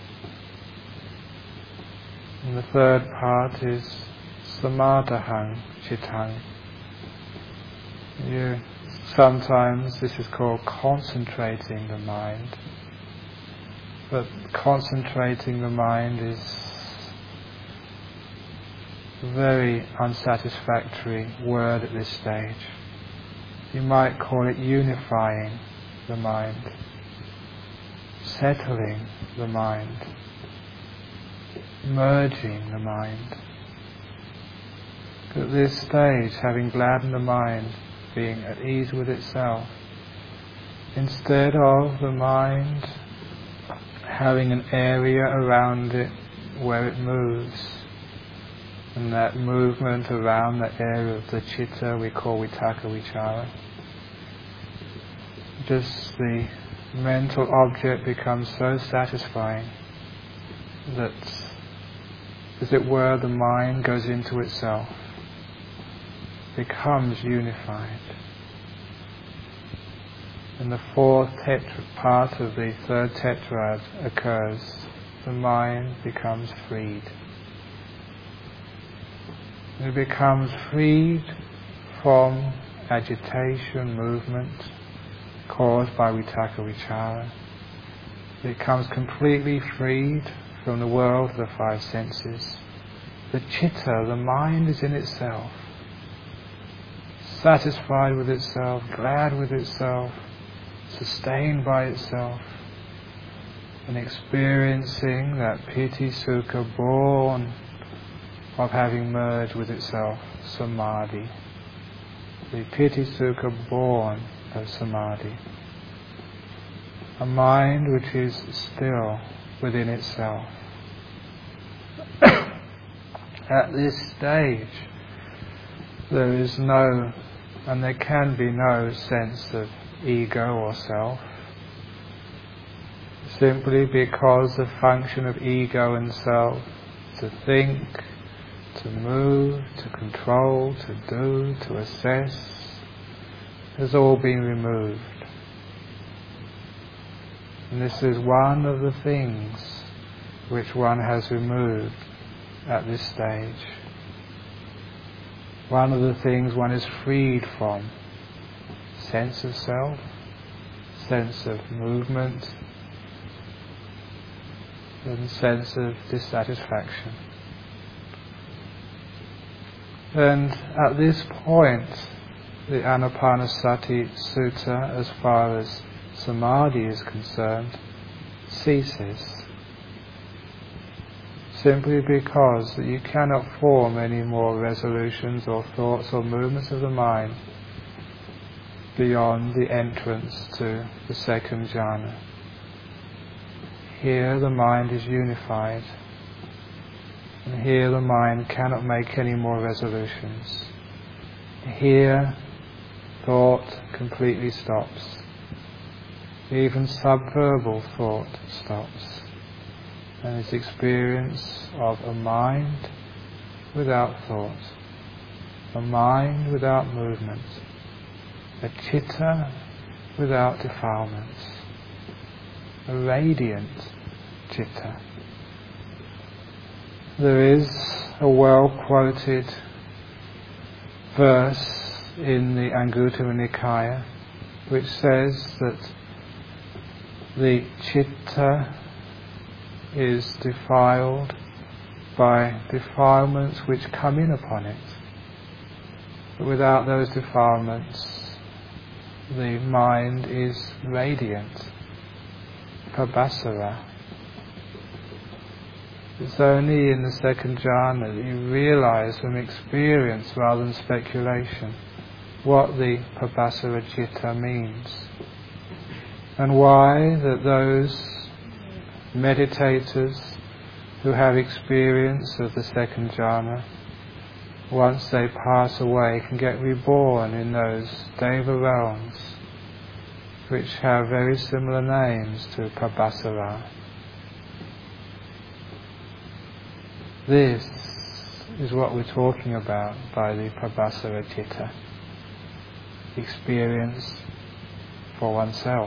And the third part is samadahang cittang. You sometimes this is called concentrating the mind. But concentrating the mind is a very unsatisfactory word at this stage. You might call it unifying the mind, settling the mind, merging the mind. At this stage, having gladdened the mind, being at ease with itself, instead of the mind having an area around it where it moves, and that movement around that area of the citta we call vitakka vichara, just the mental object becomes so satisfying that, as it were, the mind goes into itself, becomes unified. And the fourth tetra- part of the third tetrad occurs. The mind becomes freed. It becomes freed from agitation, movement caused by vitakka vichara. It becomes completely freed from the world of the five senses. The citta, the mind, is in itself, satisfied with itself, glad with itself, sustained by itself, and experiencing that piti sukha born of having merged with itself, samadhi. The piti sukha born of samadhi. A mind which is still within itself. At this stage, there is no, and there can be no sense of ego or self. simply because the function of ego and self, to think, to move, to control, to do, to assess, has all been removed. And this is one of the things which one has removed at this stage. One of the things one is freed from: sense of self, sense of movement, and sense of dissatisfaction. And at this point, the Anapanasati Sutta, as far as samadhi is concerned, ceases. Simply because that you cannot form any more resolutions or thoughts or movements of the mind beyond the entrance to the second jhana. Here the mind is unified, and here the mind cannot make any more resolutions. Here thought completely stops. Even subverbal thought stops, and it's experience of a mind without thought, a mind without movement, a citta without defilements, a radiant citta. There is a well-quoted verse in the Anguttara Nikaya which says that the citta is defiled by defilements which come in upon it. But without those defilements, the mind is radiant, pabhasara. It's only in the second jhana that you realize from experience rather than speculation what the pabhasara citta means, and why that those meditators who have experience of the second jhana, once they pass away, can get reborn in those deva realms which have very similar names to pabhasara. This is what we're talking about by the pabhasara citta, experience for oneself.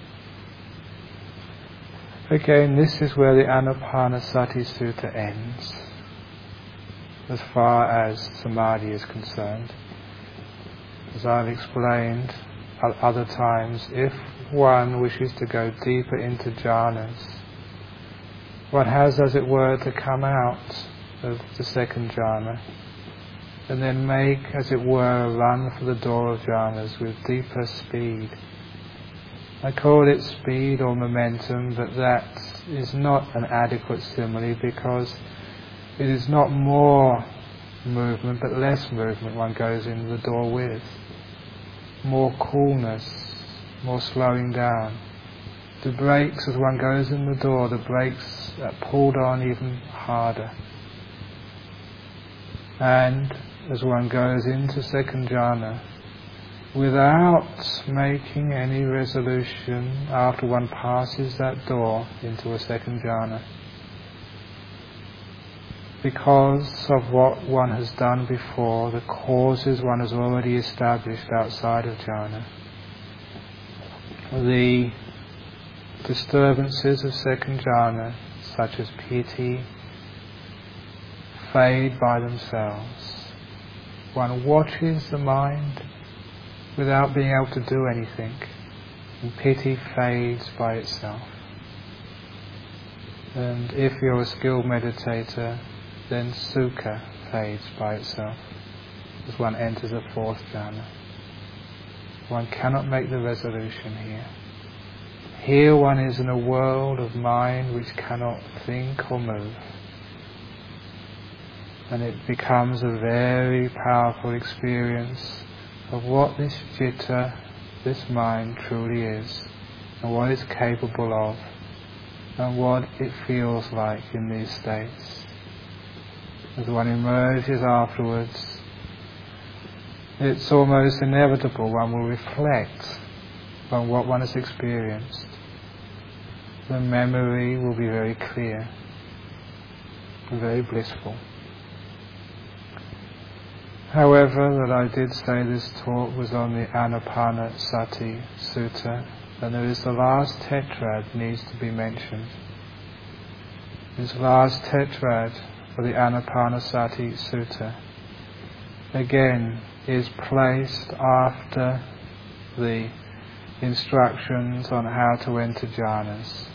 Again, this is where the Anapanasati Sutta ends, as far as samadhi is concerned. As I've explained at other times, if one wishes to go deeper into jhanas, one has, as it were, to come out of the second jhana and then make, as it were, a run for the door of jhanas with deeper speed. I call it speed or momentum, but that is not an adequate simile, because it is not more movement but less movement one goes in the door with. More coolness, more slowing down. The brakes, as one goes in the door, the brakes are pulled on even harder. And as one goes into second jhana, without making any resolution after one passes that door into a second jhana, because of what one has done before, the causes one has already established outside of jhana, the disturbances of second jhana, such as piti, fade by themselves. One watches the mind without being able to do anything, and piti fades by itself. And if you're a skilled meditator, then sukha fades by itself as one enters a fourth jhana. One cannot make the resolution here. Here one is in a world of mind which cannot think or move. And it becomes a very powerful experience of what this citta, this mind, truly is, and what it's capable of, and what it feels like in these states. As one emerges afterwards, it's almost inevitable one will reflect on what one has experienced. the memory will be very clear and very blissful. However, that I did say this talk was on the Anapanasati Sutta, and there is the last tetrad needs to be mentioned. This last tetrad of the Anapanasati Sutta again is placed after the instructions on how to enter jhanas,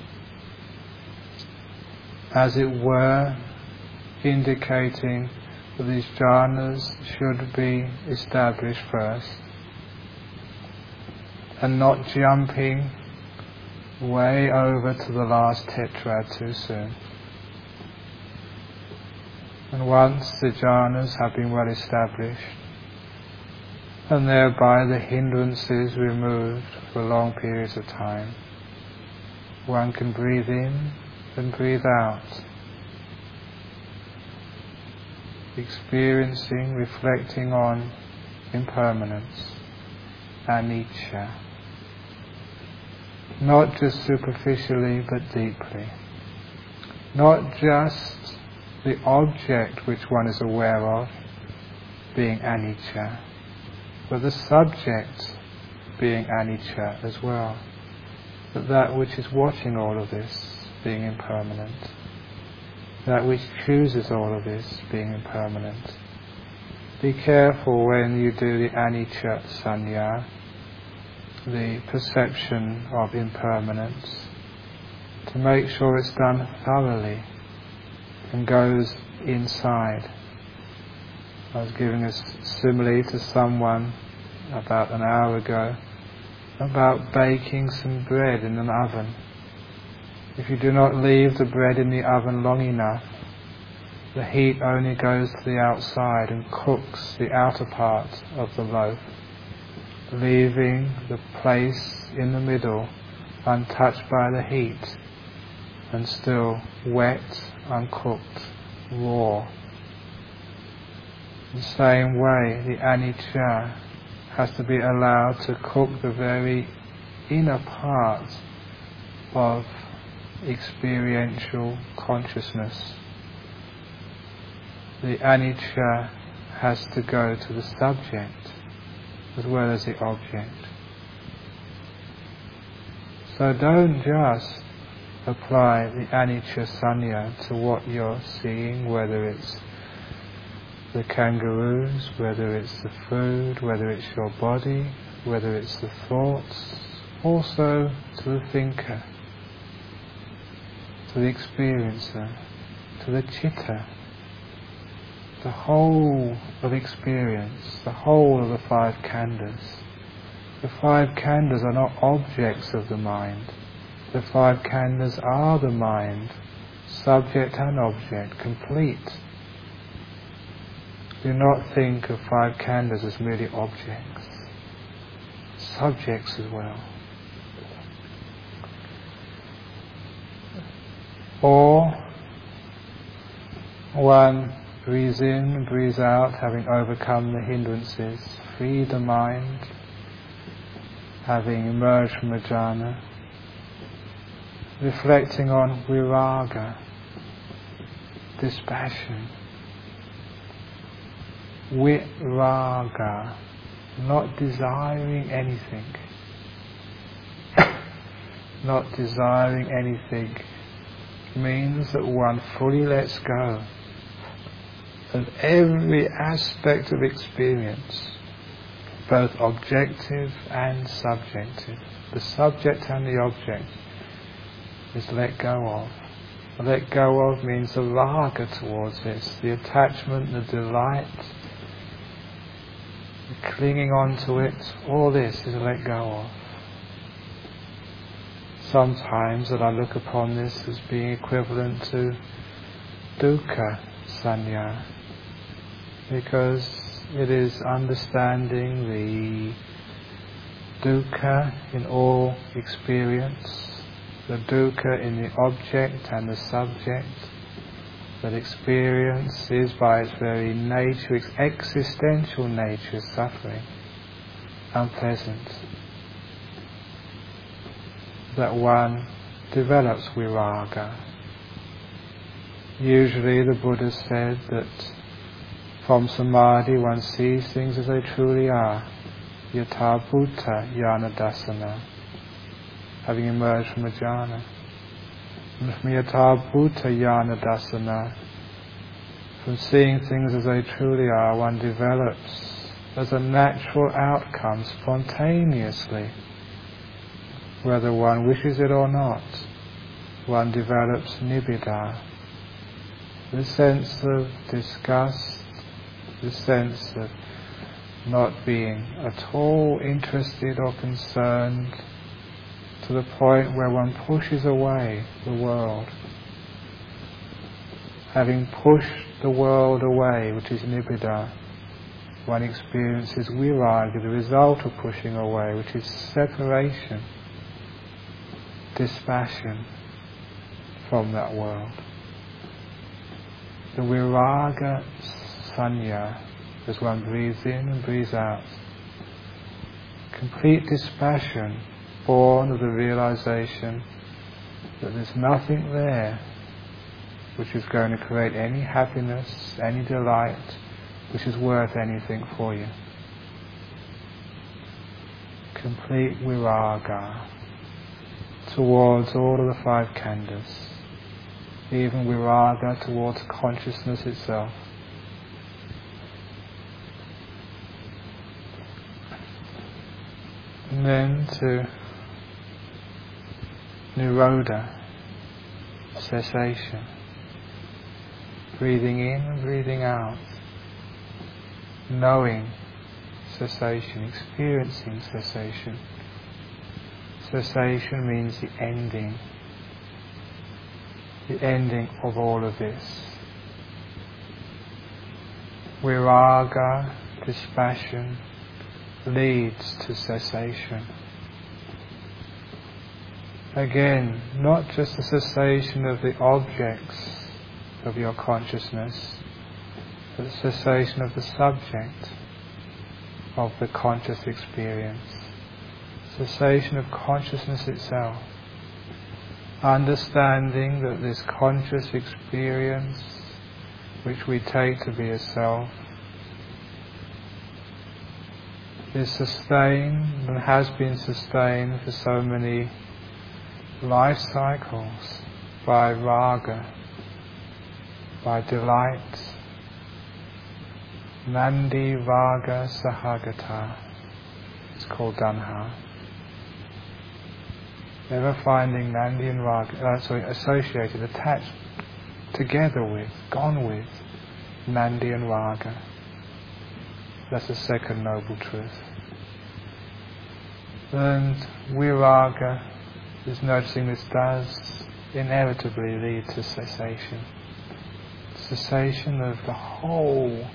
as it were indicating that these jhanas should be established first, and not jumping way over to the last tetrad too soon. And once the jhanas have been well established, and thereby the hindrances removed for long periods of time, one can breathe in and breathe out, experiencing, reflecting on impermanence, anicca, not just superficially but deeply, not just the object which one is aware of being anicca, but the subject being anicca as well, but that which is watching all of this being impermanent, that which chooses all of this being impermanent. Be careful when you do the anicca sanya, the perception of impermanence, to make sure it's done thoroughly and goes inside. I was giving a simile to someone about an hour ago about baking some bread in an oven. If you do not leave the bread in the oven long enough, the heat only goes to the outside and cooks the outer part of the loaf, leaving the place in the middle untouched by the heat and still wet, uncooked, raw. The same way, the anicca has to be allowed to cook the very inner part of experiential consciousness. The anicca has to go to the subject as well as the object. So don't just apply the anicca sanya to what you're seeing, whether it's the kangaroos, whether it's the food, whether it's your body, whether it's the thoughts, also to the thinker, to the experiencer, to the citta, the whole of experience, the whole of the five khandhas. The five khandhas are not objects of the mind. The five khandhas are the mind, subject and object, complete. Do not think of five khandhas as merely objects, subjects as well. Or one breathes in, breathes out, having overcome the hindrances, free the mind, having emerged from a jhana, reflecting on viraga, dispassion, viraga, not desiring anything, not desiring anything means that one fully lets go of every aspect of experience, both objective and subjective. The subject and the object is let go of. Let go of means the raga towards this, the attachment, the delight, the clinging on to it, all this is let go of. Sometimes that I look upon this as being equivalent to dukkha sanya, because it is understanding the dukkha in all experience, the dukkha in the object and the subject, that experience is by its very nature, its existential nature, suffering, unpleasant. That one develops viraga. Usually the Buddha said that from samadhi one sees things as they truly are, yatha bhuta jnana dassana, having emerged from a jhana. And from yatha bhuta jnana dassana, from seeing things as they truly are, one develops as a natural outcome, spontaneously, whether one wishes it or not, one develops nibbida, the sense of disgust, the sense of not being at all interested or concerned, to the point where one pushes away the world. Having pushed the world away, which is nibbida, one experiences viraga, the result of pushing away, which is separation, dispassion from that world. The viraga sanya, as one breathes in and breathes out, complete dispassion born of the realization that there's nothing there which is going to create any happiness, any delight, which is worth anything for you. Complete viraga towards all of the five khandhas, even viraga towards consciousness itself. And then to nirodha, cessation, breathing in and breathing out, knowing cessation, experiencing cessation. Cessation means the ending, the ending of all of this. Viraga, dispassion, leads to cessation. Again, not just the cessation of the objects of your consciousness, but the cessation of the subject of the conscious experience. Cessation of consciousness itself. Understanding that this conscious experience, which we take to be a self, is sustained and has been sustained for so many life cycles by raga, by delight, nandi raga sahagata, it's called danha. Ever finding nandi and raga, uh, sorry, associated, attached, together with, gone with, nandi and raga. That's the second noble truth. And viraga is noticing this does inevitably lead to cessation. Cessation of the whole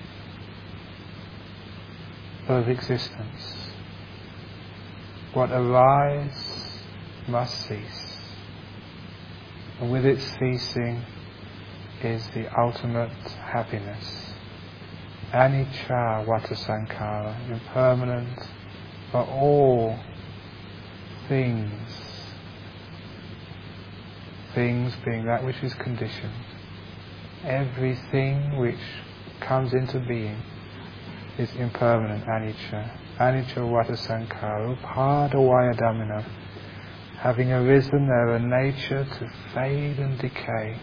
of existence. What arises must cease. And with its ceasing is the ultimate happiness. Anicca vata sankhara, impermanent for all things. Things being that which is conditioned. Everything which comes into being is impermanent, anicca. Anicca vata sankhara, upadavaya dhammina. Having arisen, they're a nature to fade and decay.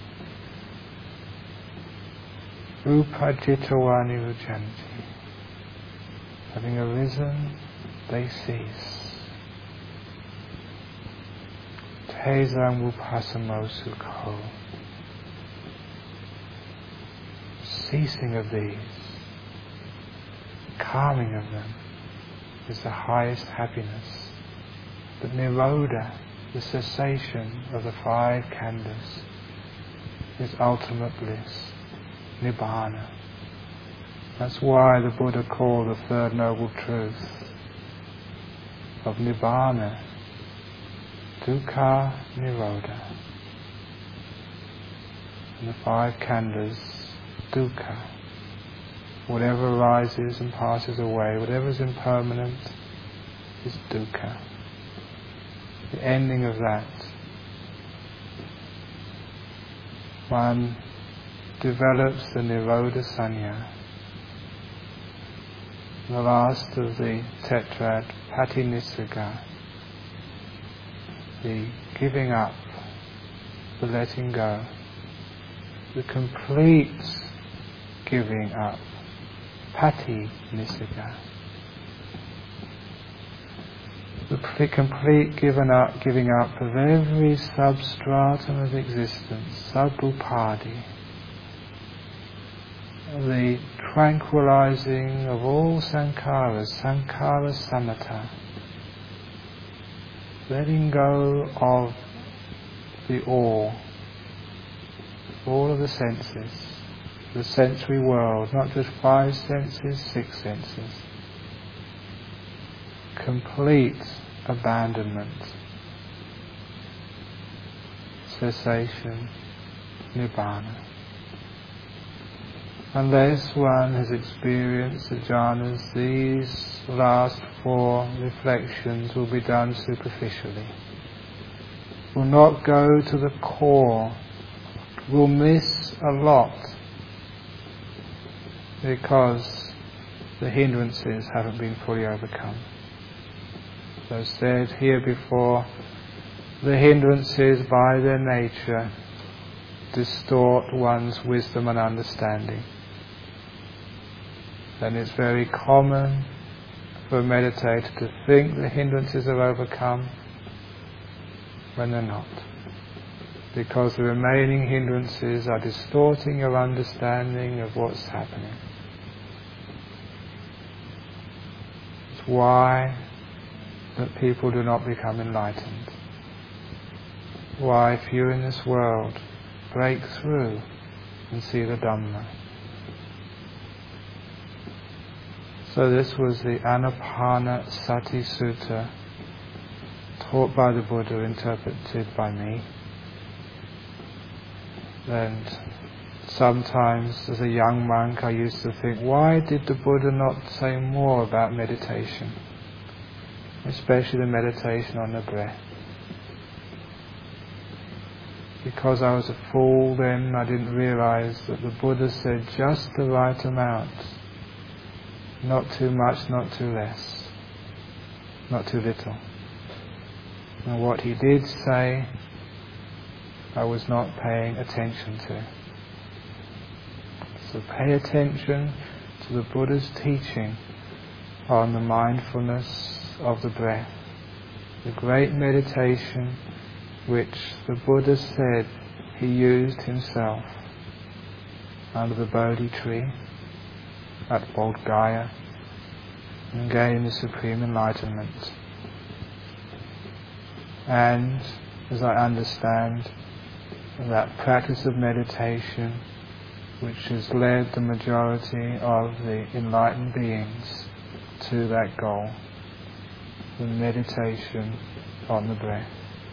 Upajitava nirujjanti. Having arisen, they cease. Tesam upasamo sukho. Ceasing of these, calming of them, is the highest happiness. But nirodha, the cessation of the five khandhas, is ultimate bliss, nibbana. That's why the Buddha called the third noble truth of nibbana dukkha nirodha. And the five khandhas, dukkha. Whatever arises and passes away, whatever is impermanent, is dukkha. The ending of that one develops the Nirodha Sanya, the last of the tetrad Patinissagga, the giving up, the letting go, the complete giving up, Patinissagga. The complete given up, giving up of every substratum of existence, sabbupadi, the tranquilizing of all sankharas, sankhara samatha, letting go of the awe, all of the senses, the sensory world, not just five senses, six senses. Complete abandonment, cessation, nibbana. Unless one has experienced the jhanas, these last four reflections will be done superficially, will not go to the core, will miss a lot because the hindrances haven't been fully overcome. As said here before, the hindrances by their nature distort one's wisdom and understanding. And it's very common for a meditator to think the hindrances are overcome when they're not, because the remaining hindrances are distorting your understanding of what's happening. It's why that people do not become enlightened. Why few in this world break through and see the Dhamma. So this was the Anapana Sati Sutta, taught by the Buddha, interpreted by me. And sometimes as a young monk I used to think, why did the Buddha not say more about meditation? Especially the meditation on the breath. Because I was a fool then, I didn't realize that the Buddha said just the right amount. Not too much, not too less. Not too little. And what he did say, I was not paying attention to. So pay attention to the Buddha's teaching on the mindfulness of the breath, the great meditation which the Buddha said he used himself under the Bodhi tree at Bodh Gaya and gained the supreme enlightenment. And as I understand, that practice of meditation which has led the majority of the enlightened beings to that goal, the meditation on the breath.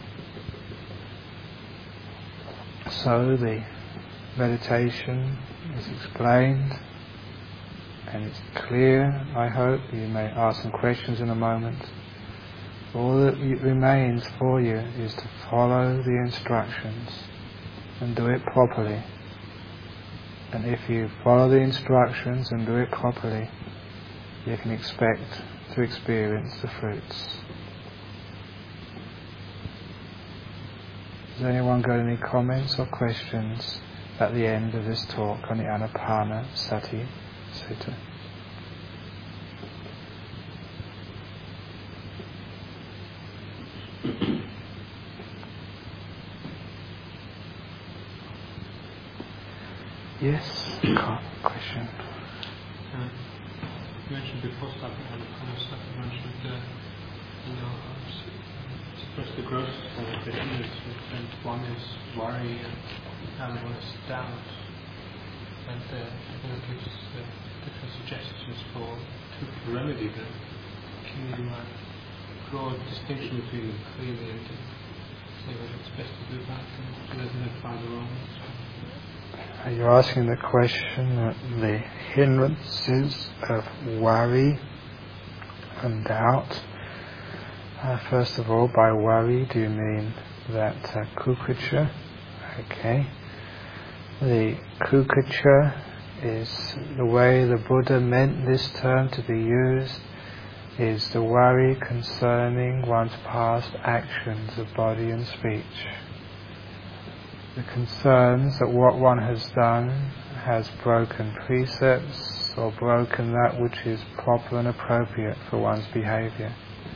So the meditation is explained and it's clear, I hope. You may ask some questions in a moment. All that remains for you is to follow the instructions and do it properly. And if you follow the instructions and do it properly, you can expect to experience the fruits. Has anyone got any comments or questions at the end of this talk on the Anapana Sati Sutta? Yes, question. Uh, you mentioned before starting Anapana Sati, you mentioned uh, you know, suppress the gross behaviors, and one is worry and one is doubt. And uh, you know, gives uh, different suggestions for to, to remedy them. Can you uh, draw a distinction between them clearly and say whether it's best to do that and so there's no further wrong? Are you asking the question that the hindrances of worry and doubt, uh, first of all, by worry do you mean that uh, kukucha? Okay. The kukucha is the way the Buddha meant this term to be used, is the worry concerning one's past actions of body and speech. The concerns that what one has done has broken precepts or broken that which is proper and appropriate for one's behavior.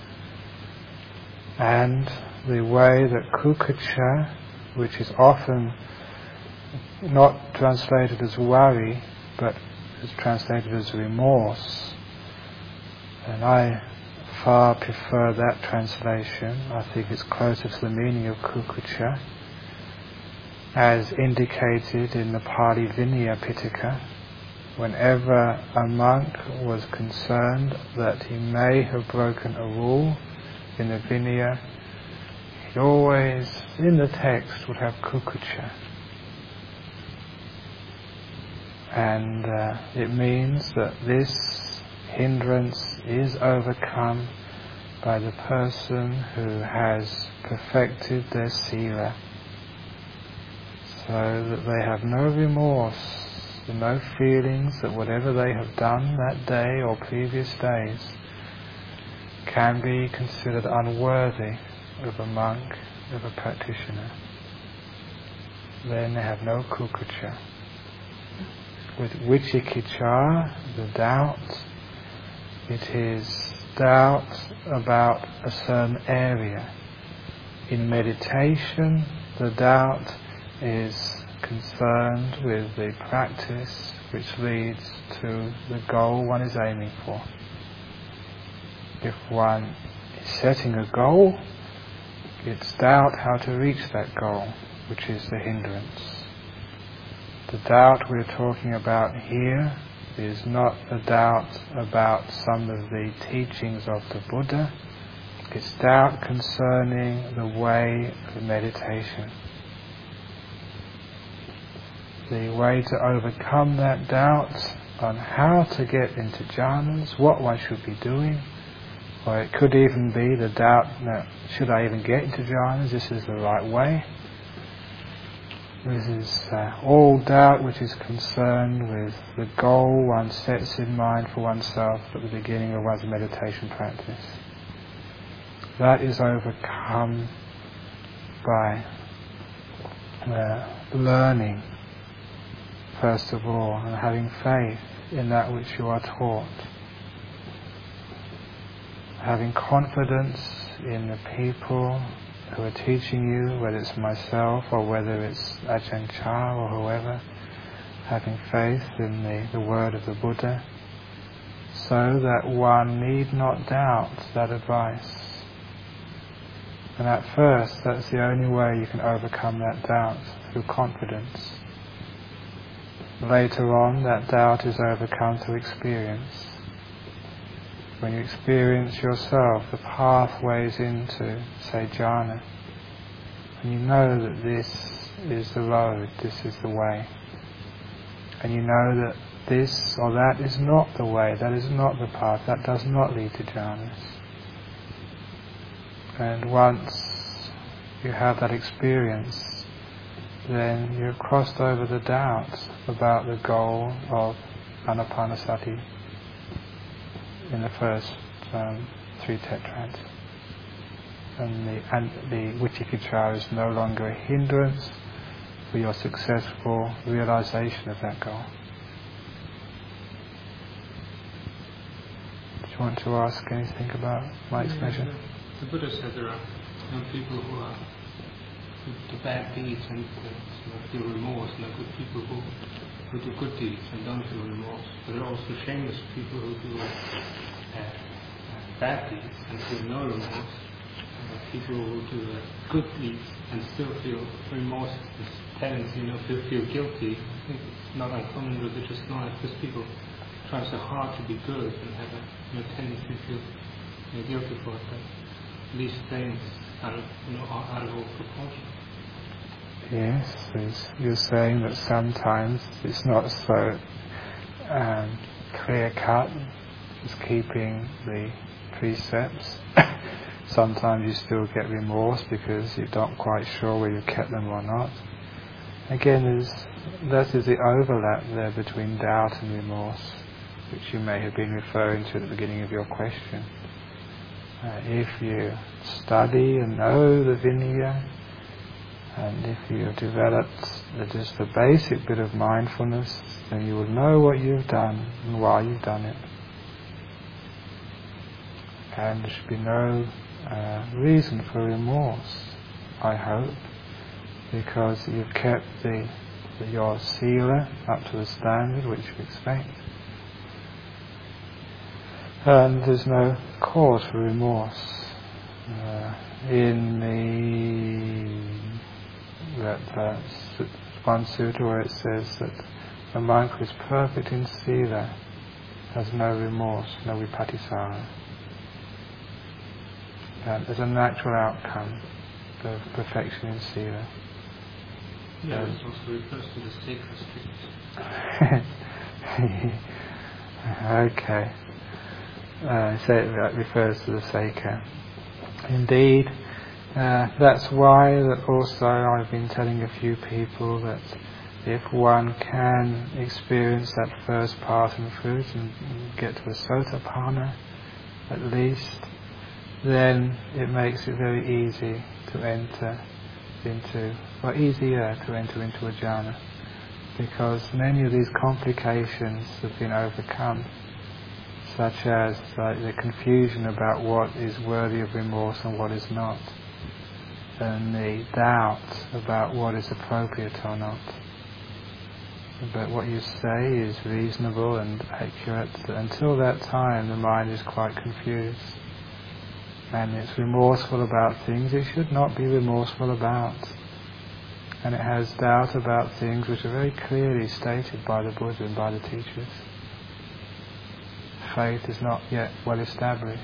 And the way that kukucha, which is often not translated as worry, but is translated as remorse, and I far prefer that translation. I think it's closer to the meaning of kukucha, as indicated in the Pali Vinaya Pitaka. Whenever a monk was concerned that he may have broken a rule in the Vinaya, he always, in the text, would have kukucha. And uh, it means that this hindrance is overcome by the person who has perfected their sila, so that they have no remorse, no feelings that whatever they have done that day or previous days can be considered unworthy of a monk, of a practitioner. Then they have no kukucha. With vicikiccha, the doubt, it is doubt about a certain area. In meditation, the doubt is concerned with the practice which leads to the goal one is aiming for. If one is setting a goal, it's doubt how to reach that goal, which is the hindrance. The doubt we're talking about here is not a doubt about some of the teachings of the Buddha. It's doubt concerning the way of meditation. The way to overcome that doubt on how to get into jhanas, what one should be doing, or it could even be the doubt that should I even get into jhanas, this is the right way. This is uh, all doubt which is concerned with the goal one sets in mind for oneself at the beginning of one's meditation practice. That is overcome by uh, learning, first of all, and having faith in that which you are taught. Having confidence in the people who are teaching you, whether it's myself or whether it's Ajahn Chah or whoever, having faith in the, the word of the Buddha, so that one need not doubt that advice. And at first, that's the only way you can overcome that doubt, through confidence. Later on, that doubt is overcome through experience. When you experience yourself the pathways into, say, jhana, and you know that this is the road, this is the way, and you know that this or that is not the way, that is not the path, that does not lead to jhanas. And once you have that experience, then you've crossed over the doubts about the goal of Anapanasati in the first um, three tetrads. And the, and the vicikiccha is no longer a hindrance for your successful realization of that goal. Do you want to ask anything about my explanation? Yeah, the, the Buddha said there are you know, people who are who do bad deeds and uh, feel remorse, and there are good people who who do good deeds and don't feel remorse. But there are also shameless people who do uh, uh, bad deeds and feel no remorse. And there are people who do uh, good deeds and still feel remorse, this tendency, you know, feel, feel guilty. I think it's not uncommon in religious life because people try so hard to be good and have a you know, tendency to feel you know, guilty for it. But these things are you know, out of all proportion. Yes, you're saying that sometimes it's not so um, clear-cut as keeping the precepts. Sometimes you still get remorse because you're not quite sure whether you kept them or not. Again, there's that is the overlap there between doubt and remorse, which you may have been referring to at the beginning of your question. Uh, if you study and know the Vinaya, and if you have developed the, just the basic bit of mindfulness, then you will know what you've done and why you've done it. And there should be no uh, reason for remorse, I hope, because you've kept the, the your sila up to the standard which you expect. And there's no cause for remorse. Uh, in the that uh, one sutta where it says that a monk who is perfect in sila has no remorse, no vipatisara. And as a natural outcome of perfection in sila. Yeah, um, it also refers to the sacred Okay. Uh, so that refers to the Seika. Indeed, uh, that's why that also I've been telling a few people that if one can experience that first parting fruit and get to a Sotapanna at least, then it makes it very easy to enter into, or easier to enter into a jhana, because many of these complications have been overcome, such as like the confusion about what is worthy of remorse and what is not, and the doubt about what is appropriate or not. But what you say is reasonable and accurate. Until that time, the mind is quite confused, and it's remorseful about things it should not be remorseful about, and it has doubt about things which are very clearly stated by the Buddha and by the teachers. Faith is not yet well established,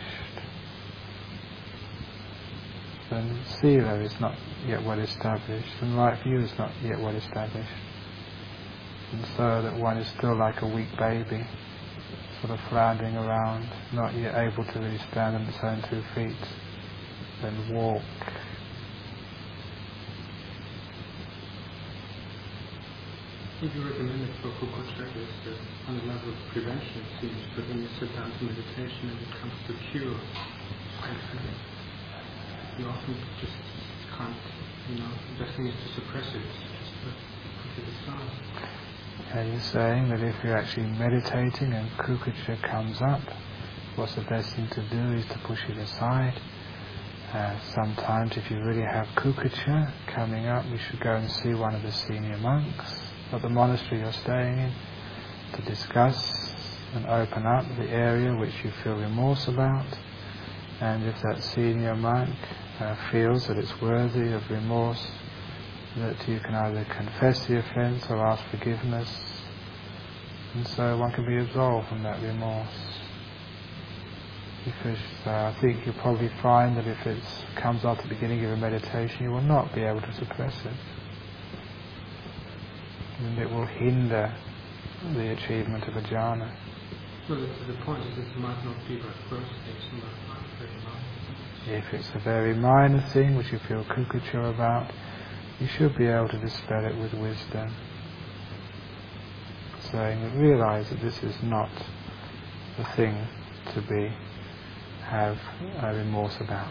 and sila is not yet well established, and right view is not yet well established, and so that one is still like a weak baby, sort of floundering around, not yet able to really stand on its own two feet and walk. Would you recommend it for Kukucha is that on the level of prevention it seems, but when you sit down to meditation and it comes to cure, you often just can't, you know, the best thing is to suppress it, just to put it aside. Are you saying that if you're actually meditating and Kukucha comes up, what's the best thing to do is to push it aside? Uh, sometimes if you really have Kukucha coming up, you should go and see one of the senior monks at the monastery you're staying in to discuss and open up the area which you feel remorse about. And if that senior monk uh, feels that it's worthy of remorse, that you can either confess the offence or ask forgiveness, and so one can be absolved from that remorse. Because uh, I think you'll probably find that if it comes after the beginning of a meditation, you will not be able to suppress it, and it will hinder the achievement of a jhana. Well, the, the point is that it might not be like gross things, it might be very minor. If it's a very minor thing which you feel Kukucha about, you should be able to dispel it with wisdom, saying that realise that this is not the thing to be have a remorse about.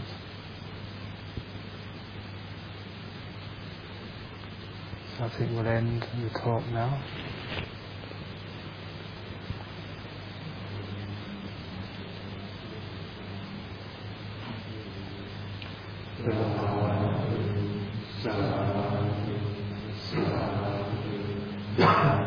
So I think we'll end the talk now. Sadhu, sadhu, sadhu.